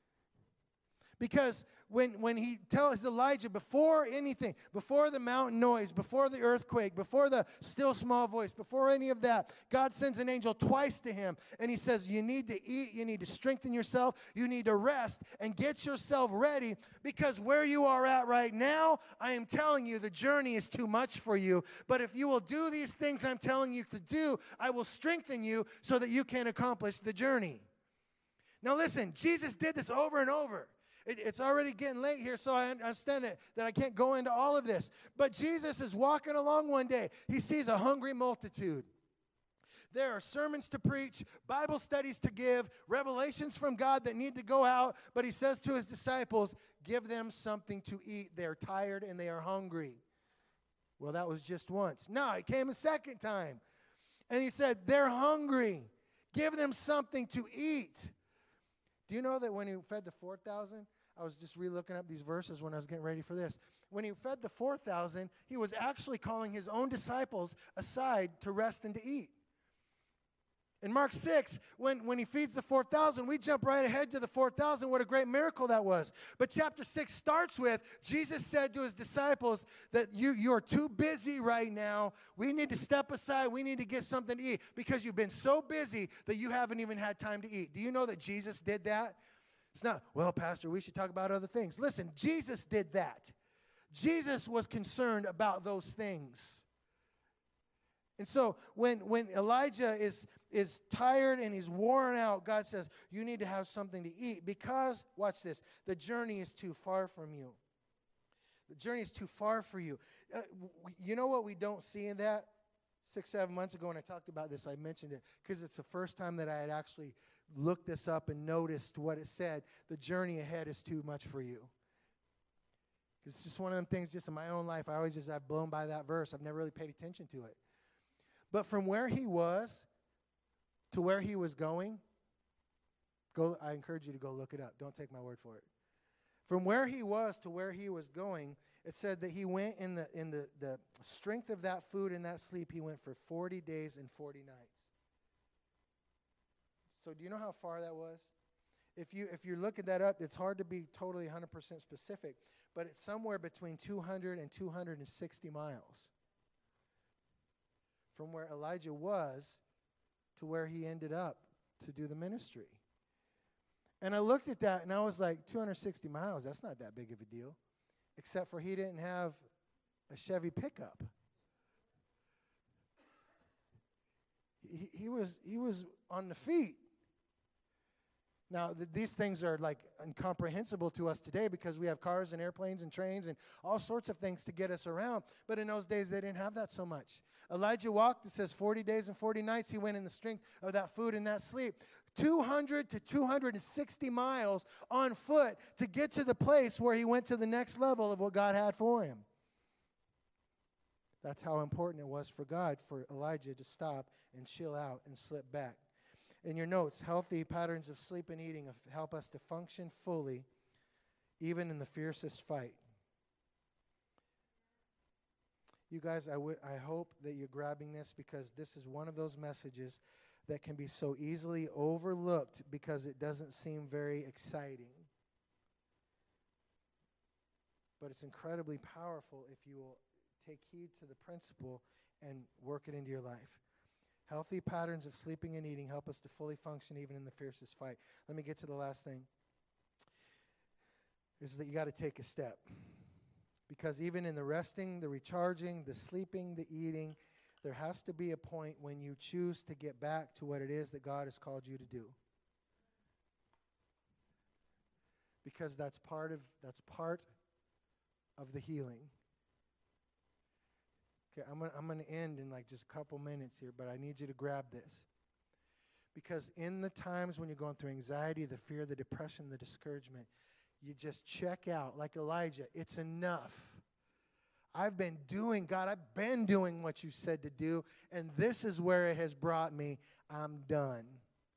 Because when, when he tells Elijah, before anything, before the mountain noise, before the earthquake, before the still small voice, before any of that, God sends an angel twice to him. And he says, you need to eat, you need to strengthen yourself, you need to rest, and get yourself ready. Because where you are at right now, I am telling you, the journey is too much for you. But if you will do these things I'm telling you to do, I will strengthen you so that you can accomplish the journey. Now listen, Jesus did this over and over. It, it's already getting late here, so I understand it, that I can't go into all of this. But Jesus is walking along one day. He sees a hungry multitude. There are sermons to preach, Bible studies to give, revelations from God that need to go out. But he says to his disciples, give them something to eat. They're tired and they are hungry. Well, that was just once. No, it came a second time. And he said, they're hungry. Give them something to eat. Do you know that when he fed the four thousand, I was just re-looking up these verses when I was getting ready for this. When he fed the four thousand, he was actually calling his own disciples aside to rest and to eat. In Mark six, when, when he feeds the four thousand, we jump right ahead to the four thousand. What a great miracle that was. But chapter six starts with, Jesus said to his disciples that you, you are too busy right now. We need to step aside. We need to get something to eat because you've been so busy that you haven't even had time to eat. Do you know that Jesus did that? It's not, well, Pastor, we should talk about other things. Listen, Jesus did that. Jesus was concerned about those things. And so when, when Elijah is, is tired and he's worn out, God says, you need to have something to eat because, watch this, the journey is too far from you. The journey is too far for you. Uh, w- you know what we don't see in that? Six, seven months ago when I talked about this, I mentioned it because it's the first time that I had actually looked this up and noticed what it said. The journey ahead is too much for you. It's just one of them things just in my own life. I always just, I've blown by that verse. I've never really paid attention to it. But from where he was to where he was going, go. I encourage you to go look it up. Don't take my word for it. From where he was to where he was going, it said that he went in the in the, the strength of that food and that sleep, he went for forty days and forty nights. So do you know how far that was? If you if you're looking that up, it's hard to be totally one hundred percent specific, but it's somewhere between two hundred and two hundred sixty miles. From where Elijah was to where he ended up to do the ministry. And I looked at that and I was like, two hundred sixty miles, that's not that big of a deal. Except for he didn't have a Chevy pickup. He, he was he was on the feet. Now, th- these things are like incomprehensible to us today because we have cars and airplanes and trains and all sorts of things to get us around. But in those days, they didn't have that so much. Elijah walked, it says forty days and forty nights. He went in the strength of that food and that sleep. two hundred to two hundred sixty miles on foot to get to the place where he went to the next level of what God had for him. That's how important it was for God for Elijah to stop and chill out and slip back. In your notes, healthy patterns of sleep and eating help us to function fully, even in the fiercest fight. You guys, I would I hope that you're grabbing this, because this is one of those messages that can be so easily overlooked because it doesn't seem very exciting. But it's incredibly powerful if you will take heed to the principle and work it into your life. Healthy patterns of sleeping and eating help us to fully function even in the fiercest fight. Let me get to the last thing. Is that you got to take a step. Because even in the resting, the recharging, the sleeping, the eating, there has to be a point when you choose to get back to what it is that God has called you to do. Because that's part of that's part of the healing. Okay, I'm gonna, I'm going to end in like just a couple minutes here, but I need you to grab this. Because in the times when you're going through anxiety, the fear, the depression, the discouragement, you just check out like Elijah. It's enough. I've been doing, God, I've been doing what you said to do, and this is where it has brought me. I'm done.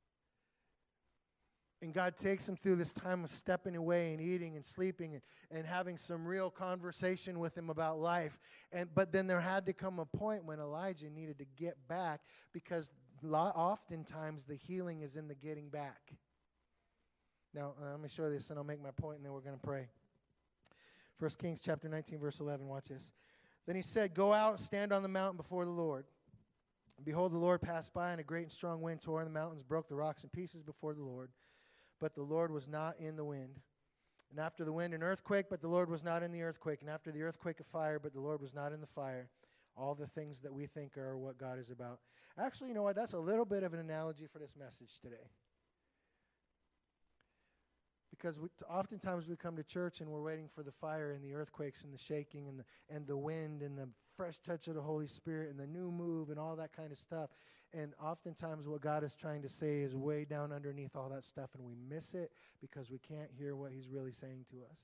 And God takes him through this time of stepping away and eating and sleeping and, and having some real conversation with him about life. And but then there had to come a point when Elijah needed to get back, because lo- oftentimes the healing is in the getting back. Now, uh, let me show you this, and I'll make my point, and then we're going to pray. First Kings chapter nineteen, verse eleven. Watch this. Then he said, "Go out, stand on the mountain before the Lord. And behold, the Lord passed by, and a great and strong wind tore in the mountains, broke the rocks in pieces before the Lord. But the Lord was not in the wind. And after the wind, an earthquake, but the Lord was not in the earthquake. And after the earthquake, a fire, but the Lord was not in the fire." All the things that we think are what God is about. Actually, you know what? That's a little bit of an analogy for this message today. Because we, oftentimes we come to church and we're waiting for the fire and the earthquakes and the shaking and the, and the wind and the fresh touch of the Holy Spirit and the new move and all that kind of stuff. And oftentimes what God is trying to say is way down underneath all that stuff, and we miss it because we can't hear what he's really saying to us.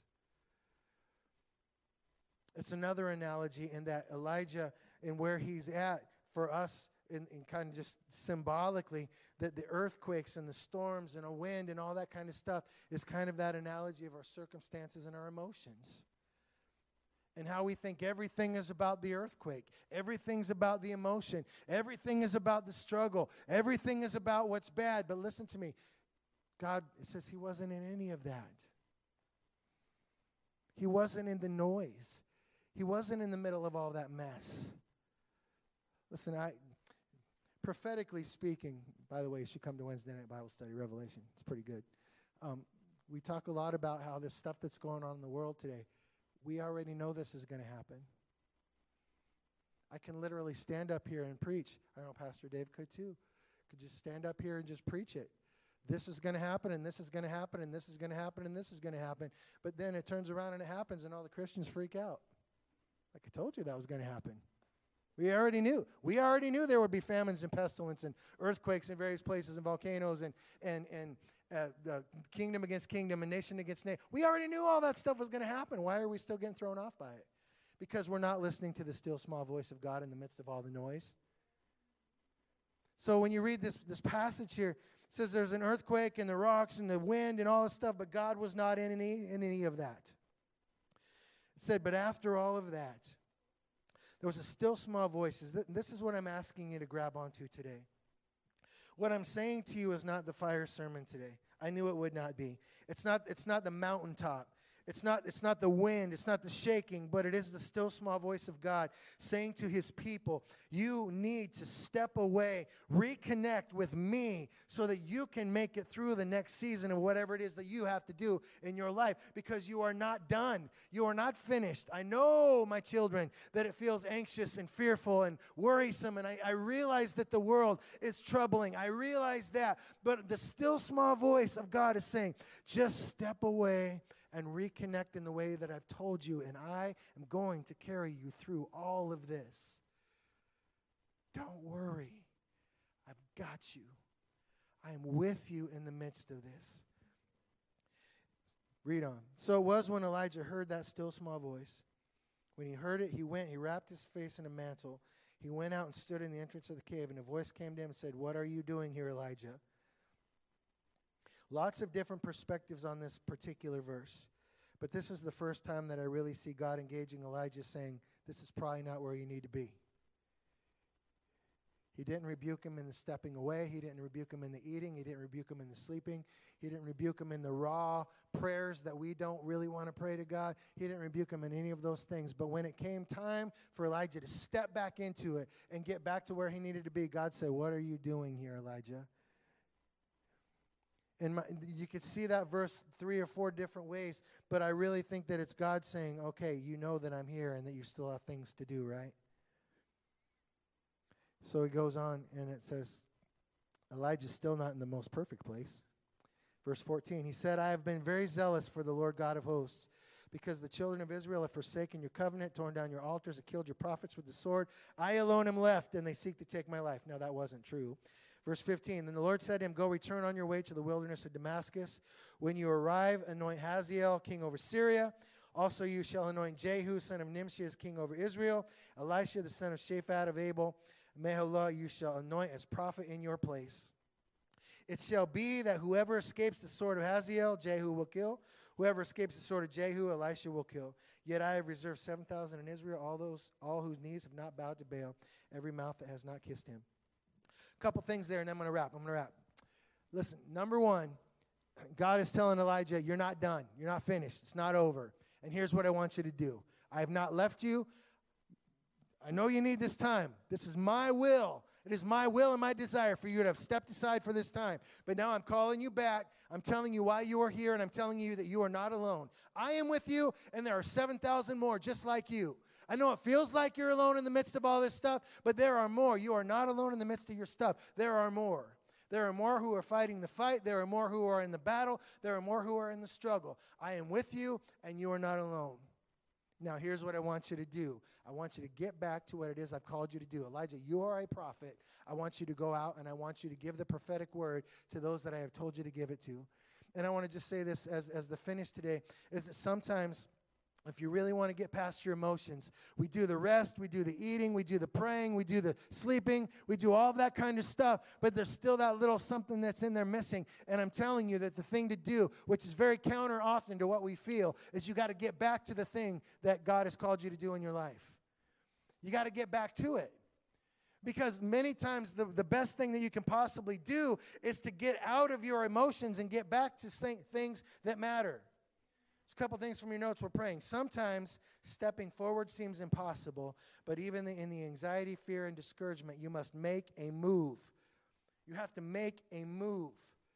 It's another analogy in that Elijah, and where he's at for us, in, in kind of just symbolically, that the earthquakes and the storms and a wind and all that kind of stuff is kind of that analogy of our circumstances and our emotions. And how we think everything is about the earthquake. Everything's about the emotion. Everything is about the struggle. Everything is about what's bad. But listen to me. God, it says he wasn't in any of that. He wasn't in the noise. He wasn't in the middle of all that mess. Listen, I, prophetically speaking, by the way, you should come to Wednesday night Bible study, Revelation. It's pretty good. Um, we talk a lot about how this stuff that's going on in the world today, we already know this is going to happen. I can literally stand up here and preach. I know Pastor Dave could too. Could just stand up here and just preach it. This is going to happen, and this is going to happen, and this is going to happen, and this is going to happen. But then it turns around and it happens, and all the Christians freak out. Like I told you that was going to happen. We already knew. We already knew there would be famines and pestilence and earthquakes in various places and volcanoes and and and uh, uh, kingdom against kingdom and nation against nation. We already knew all that stuff was going to happen. Why are we still getting thrown off by it? Because we're not listening to the still small voice of God in the midst of all the noise. So when you read this this passage here, it says there's an earthquake and the rocks and the wind and all this stuff, but God was not in any in any of that. It said, but after all of that, there was a still small voice. This is what I'm asking you to grab onto today. What I'm saying to you is not the fire sermon today. I knew it would not be. It's not, it's not the mountaintop. It's not, it's not the wind. It's not the shaking, but it is the still small voice of God saying to his people, you need to step away, reconnect with me so that you can make it through the next season of whatever it is that you have to do in your life, because you are not done. You are not finished. I know, my children, that it feels anxious and fearful and worrisome, and I, I realize that the world is troubling. I realize that, but the still small voice of God is saying, just step away and reconnect in the way that I've told you, and I am going to carry you through all of this. Don't worry. I've got you. I am with you in the midst of this. Read on. So it was when Elijah heard that still small voice. When he heard it, he went, he wrapped his face in a mantle. He went out and stood in the entrance of the cave, and a voice came to him and said, what are you doing here, Elijah? Lots of different perspectives on this particular verse. But this is the first time that I really see God engaging Elijah, saying, this is probably not where you need to be. He didn't rebuke him in the stepping away. He didn't rebuke him in the eating. He didn't rebuke him in the sleeping. He didn't rebuke him in the raw prayers that we don't really want to pray to God. He didn't rebuke him in any of those things. But when it came time for Elijah to step back into it and get back to where he needed to be, God said, what are you doing here, Elijah? And my, you could see that verse three or four different ways, but I really think that it's God saying, okay, you know that I'm here and that you still have things to do, right? So he goes on, and it says, Elijah's still not in the most perfect place. Verse fourteen, he said, I have been very zealous for the Lord God of hosts, because the children of Israel have forsaken your covenant, torn down your altars, and killed your prophets with the sword. I alone am left, and they seek to take my life. Now, that wasn't true. Verse fifteen, then the Lord said to him, go return on your way to the wilderness of Damascus. When you arrive, anoint Hazael king over Syria. Also you shall anoint Jehu, son of Nimshi, as king over Israel. Elisha, the son of Shaphat of Abel, Meholah, you shall anoint as prophet in your place. It shall be that whoever escapes the sword of Hazael, Jehu will kill. Whoever escapes the sword of Jehu, Elisha will kill. Yet I have reserved seven thousand in Israel, all those, all whose knees have not bowed to Baal, every mouth that has not kissed him. A couple things there, and I'm going to wrap. I'm going to wrap. Listen, number one, God is telling Elijah, you're not done. You're not finished. It's not over. And here's what I want you to do. I have not left you. I know you need this time. This is my will. It is my will and my desire for you to have stepped aside for this time. But now I'm calling you back. I'm telling you why you are here, and I'm telling you that you are not alone. I am with you, and there are seven thousand more just like you. I know it feels like you're alone in the midst of all this stuff, but there are more. You are not alone in the midst of your stuff. There are more. There are more who are fighting the fight. There are more who are in the battle. There are more who are in the struggle. I am with you, and you are not alone. Now, here's what I want you to do. I want you to get back to what it is I've called you to do. Elijah, you are a prophet. I want you to go out, and I want you to give the prophetic word to those that I have told you to give it to. And I want to just say this as, as the finish today, is that sometimes if you really want to get past your emotions, we do the rest, we do the eating, we do the praying, we do the sleeping, we do all that kind of stuff, but there's still that little something that's in there missing. And I'm telling you that the thing to do, which is very counter often to what we feel, is you got to get back to the thing that God has called you to do in your life. You got to get back to it. Because many times the, the best thing that you can possibly do is to get out of your emotions and get back to things that matter. A couple things from your notes we're praying. Sometimes stepping forward seems impossible, but even in the anxiety, fear, and discouragement, you must make a move. You have to make a move.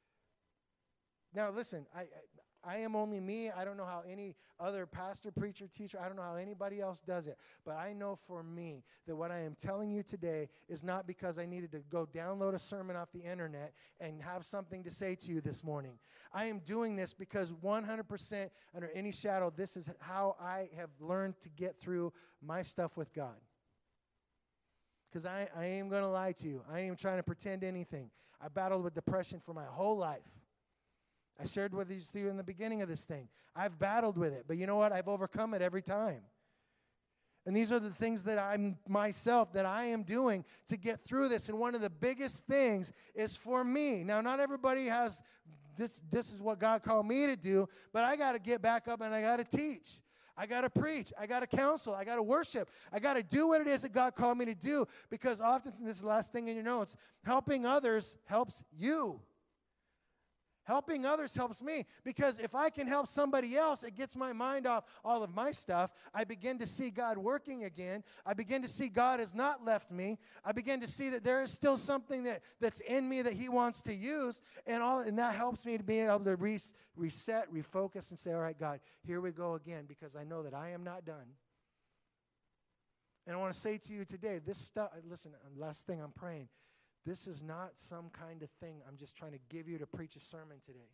Now, listen, I, I, I am only me. I don't know how any other pastor, preacher, teacher, I don't know how anybody else does it, but I know for me that what I am telling you today is not because I needed to go download a sermon off the internet and have something to say to you this morning. I am doing this because one hundred percent under any shadow, this is how I have learned to get through my stuff with God. Because I, I ain't going to lie to you. I ain't even trying to pretend anything. I battled with depression for my whole life. I shared with you in the beginning of this thing. I've battled with it, but you know what? I've overcome it every time. And these are the things that I'm myself, that I am doing to get through this. And one of the biggest things is for me. Now, not everybody has this, this is what God called me to do, but I got to get back up and I got to teach. I got to preach. I got to counsel. I got to worship. I got to do what it is that God called me to do, because often, this is the last thing in your notes, helping others helps you. Helping others helps me, because if I can help somebody else, it gets my mind off all of my stuff. I begin to see God working again. I begin to see God has not left me. I begin to see that there is still something that, that's in me that he wants to use, and all, and that helps me to be able to re- reset, refocus, and say, all right, God, here we go again, because I know that I am not done. And I want to say to you today, this stuff, listen, last thing I'm praying, this is not some kind of thing I'm just trying to give you to preach a sermon today.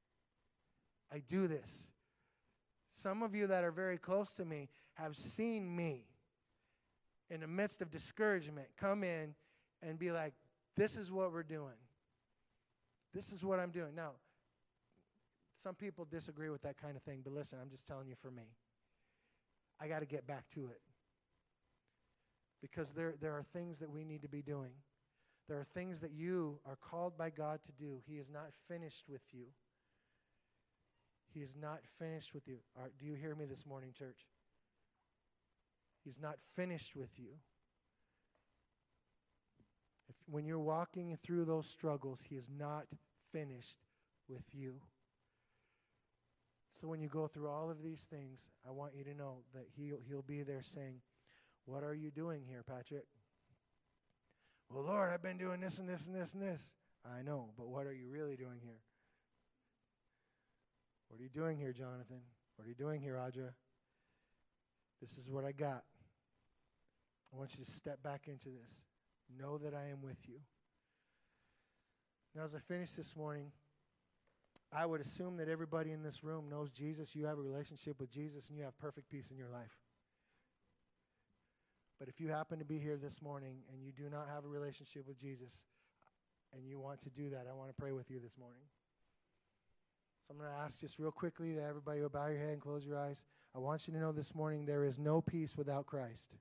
I do this. Some of you that are very close to me have seen me in the midst of discouragement come in and be like, this is what we're doing. This is what I'm doing. Now, some people disagree with that kind of thing, but listen, I'm just telling you for me. I got to get back to it. Because there, there are things that we need to be doing. There are things that you are called by God to do. He is not finished with you. He He is not finished with you. All right, do you hear me this morning, church? He's not finished with you. If, when you're walking through those struggles, He is not finished with you. So when you go through all of these things, I want you to know that he'll, he'll be there saying, what are you doing here, Patrick? Well, Lord, I've been doing this and this and this and this. I know, but what are you really doing here? What are you doing here, Jonathan? What are you doing here, Audra? This is what I got. I want you to step back into this. Know that I am with you. Now, as I finish this morning, I would assume that everybody in this room knows Jesus. You have a relationship with Jesus, and you have perfect peace in your life. But if you happen to be here this morning and you do not have a relationship with Jesus, and you want to do that, I want to pray with you this morning. So I'm going to ask just real quickly that everybody will bow your head and close your eyes. I want you to know this morning there is no peace without Christ.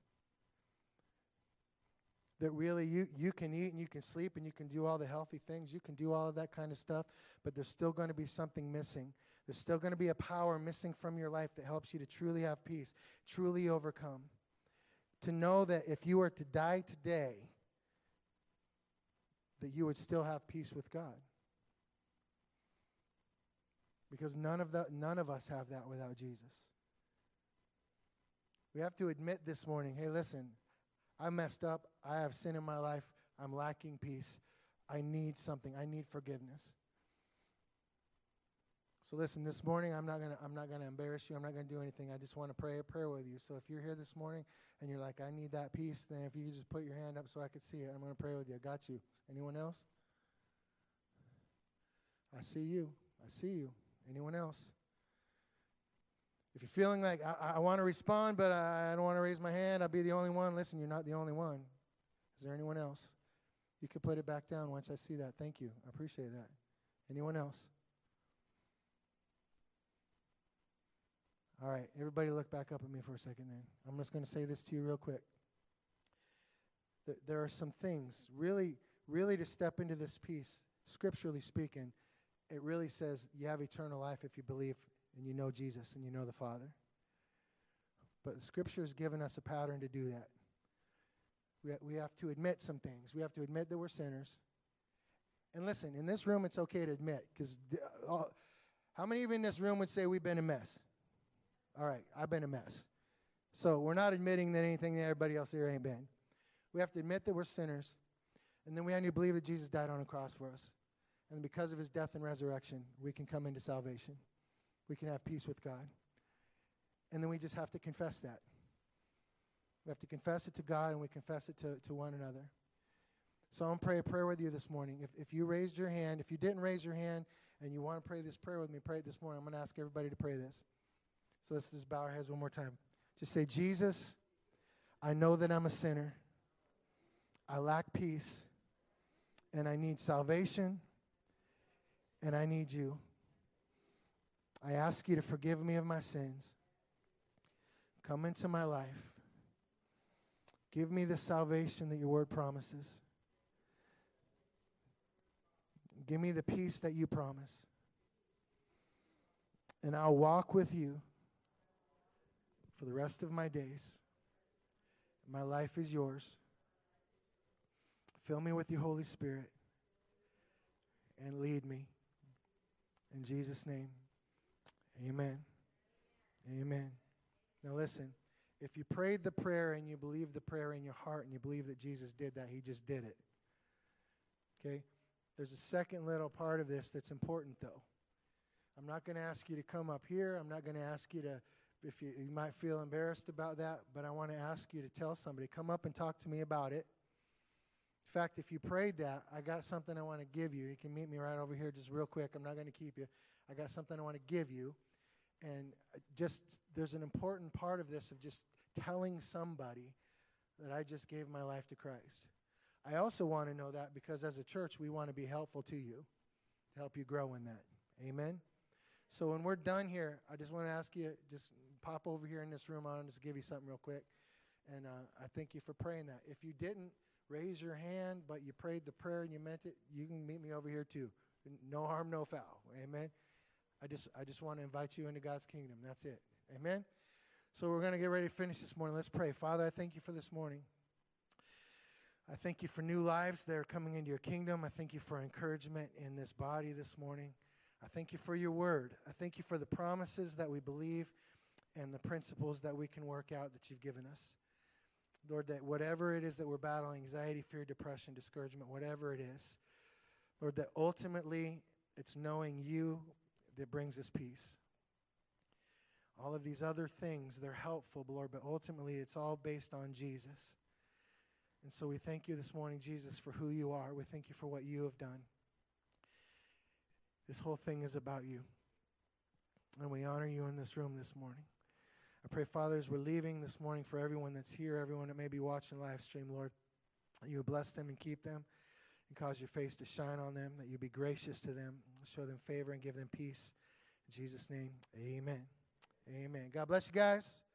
That really you, you can eat and you can sleep and you can do all the healthy things. You can do all of that kind of stuff, but there's still going to be something missing. There's still going to be a power missing from your life that helps you to truly have peace, truly overcome. To know that if you were to die today, that you would still have peace with God. Because none of that, none of us have that without Jesus. We have to admit this morning, hey, listen, I messed up. I have sin in my life. I'm lacking peace. I need something. I need forgiveness. So listen, this morning I'm not gonna I'm not gonna embarrass you. I'm not gonna do anything. I just want to pray a prayer with you. So if you're here this morning and you're like, I need that peace, then if you could just put your hand up so I could see it, I'm gonna pray with you. I got you. Anyone else? I see you. I see you. Anyone else? If you're feeling like I, I want to respond, but I, I don't want to raise my hand, I'll be the only one. Listen, you're not the only one. Is there anyone else? You can put it back down once I see that. Thank you. I appreciate that. Anyone else? All right, everybody look back up at me for a second then. I'm just going to say this to you real quick. Th- there are some things, really, really to step into this peace, scripturally speaking, it really says you have eternal life if you believe and you know Jesus and you know the Father. But the Scripture has given us a pattern to do that. We, ha- we have to admit some things. We have to admit that we're sinners. And listen, in this room, it's okay to admit, because uh, how many of you in this room would say we've been a mess? All right, I've been a mess. So we're not admitting that anything that everybody else here ain't been. We have to admit that we're sinners, and then we have to believe that Jesus died on a cross for us. And because of his death and resurrection, we can come into salvation. We can have peace with God. And then we just have to confess that. We have to confess it to God, and we confess it to, to one another. So I'm going to pray a prayer with you this morning. If, if you raised your hand, if you didn't raise your hand, and you want to pray this prayer with me, pray it this morning. I'm going to ask everybody to pray this. So let's just bow our heads one more time. Just say, Jesus, I know that I'm a sinner. I lack peace, and I need salvation, and I need you. I ask you to forgive me of my sins. Come into my life. Give me the salvation that your word promises. Give me the peace that you promise. And I'll walk with you for the rest of my days. My life is yours. Fill me with your Holy Spirit and lead me. In Jesus' name, amen. Amen. Now listen, if you prayed the prayer and you believe the prayer in your heart and you believe that Jesus did that, he just did it. Okay? There's a second little part of this that's important, though. I'm not going to ask you to come up here. I'm not going to ask you to, if you, you might feel embarrassed about that, but I want to ask you to tell somebody, come up and talk to me about it. In fact, if you prayed that, I got something I want to give you. You can meet me right over here just real quick. I'm not going to keep you. I got something I want to give you. And just, there's an important part of this of just telling somebody that I just gave my life to Christ. I also want to know that because as a church, we want to be helpful to you, to help you grow in that. Amen? So when we're done here, I just want to ask you, just pop over here in this room. I'll just give you something real quick. And uh, I thank you for praying that. If you didn't raise your hand, but you prayed the prayer and you meant it, you can meet me over here too. No harm, no foul. Amen? I just I just want to invite you into God's kingdom. That's it. Amen? So we're going to get ready to finish this morning. Let's pray. Father, I thank you for this morning. I thank you for new lives that are coming into your kingdom. I thank you for encouragement in this body this morning. I thank you for your word. I thank you for the promises that we believe and the principles that we can work out that you've given us. Lord, that whatever it is that we're battling, anxiety, fear, depression, discouragement, whatever it is, Lord, that ultimately it's knowing you that brings us peace. All of these other things, they're helpful, Lord, but ultimately it's all based on Jesus. And so we thank you this morning, Jesus, for who you are. We thank you for what you have done. This whole thing is about you. And we honor you in this room this morning. I pray, Father, as we're leaving this morning, for everyone that's here, everyone that may be watching live stream, Lord, that you bless them and keep them and cause your face to shine on them, that you be gracious to them, show them favor and give them peace. In Jesus' name, amen. Amen. God bless you guys.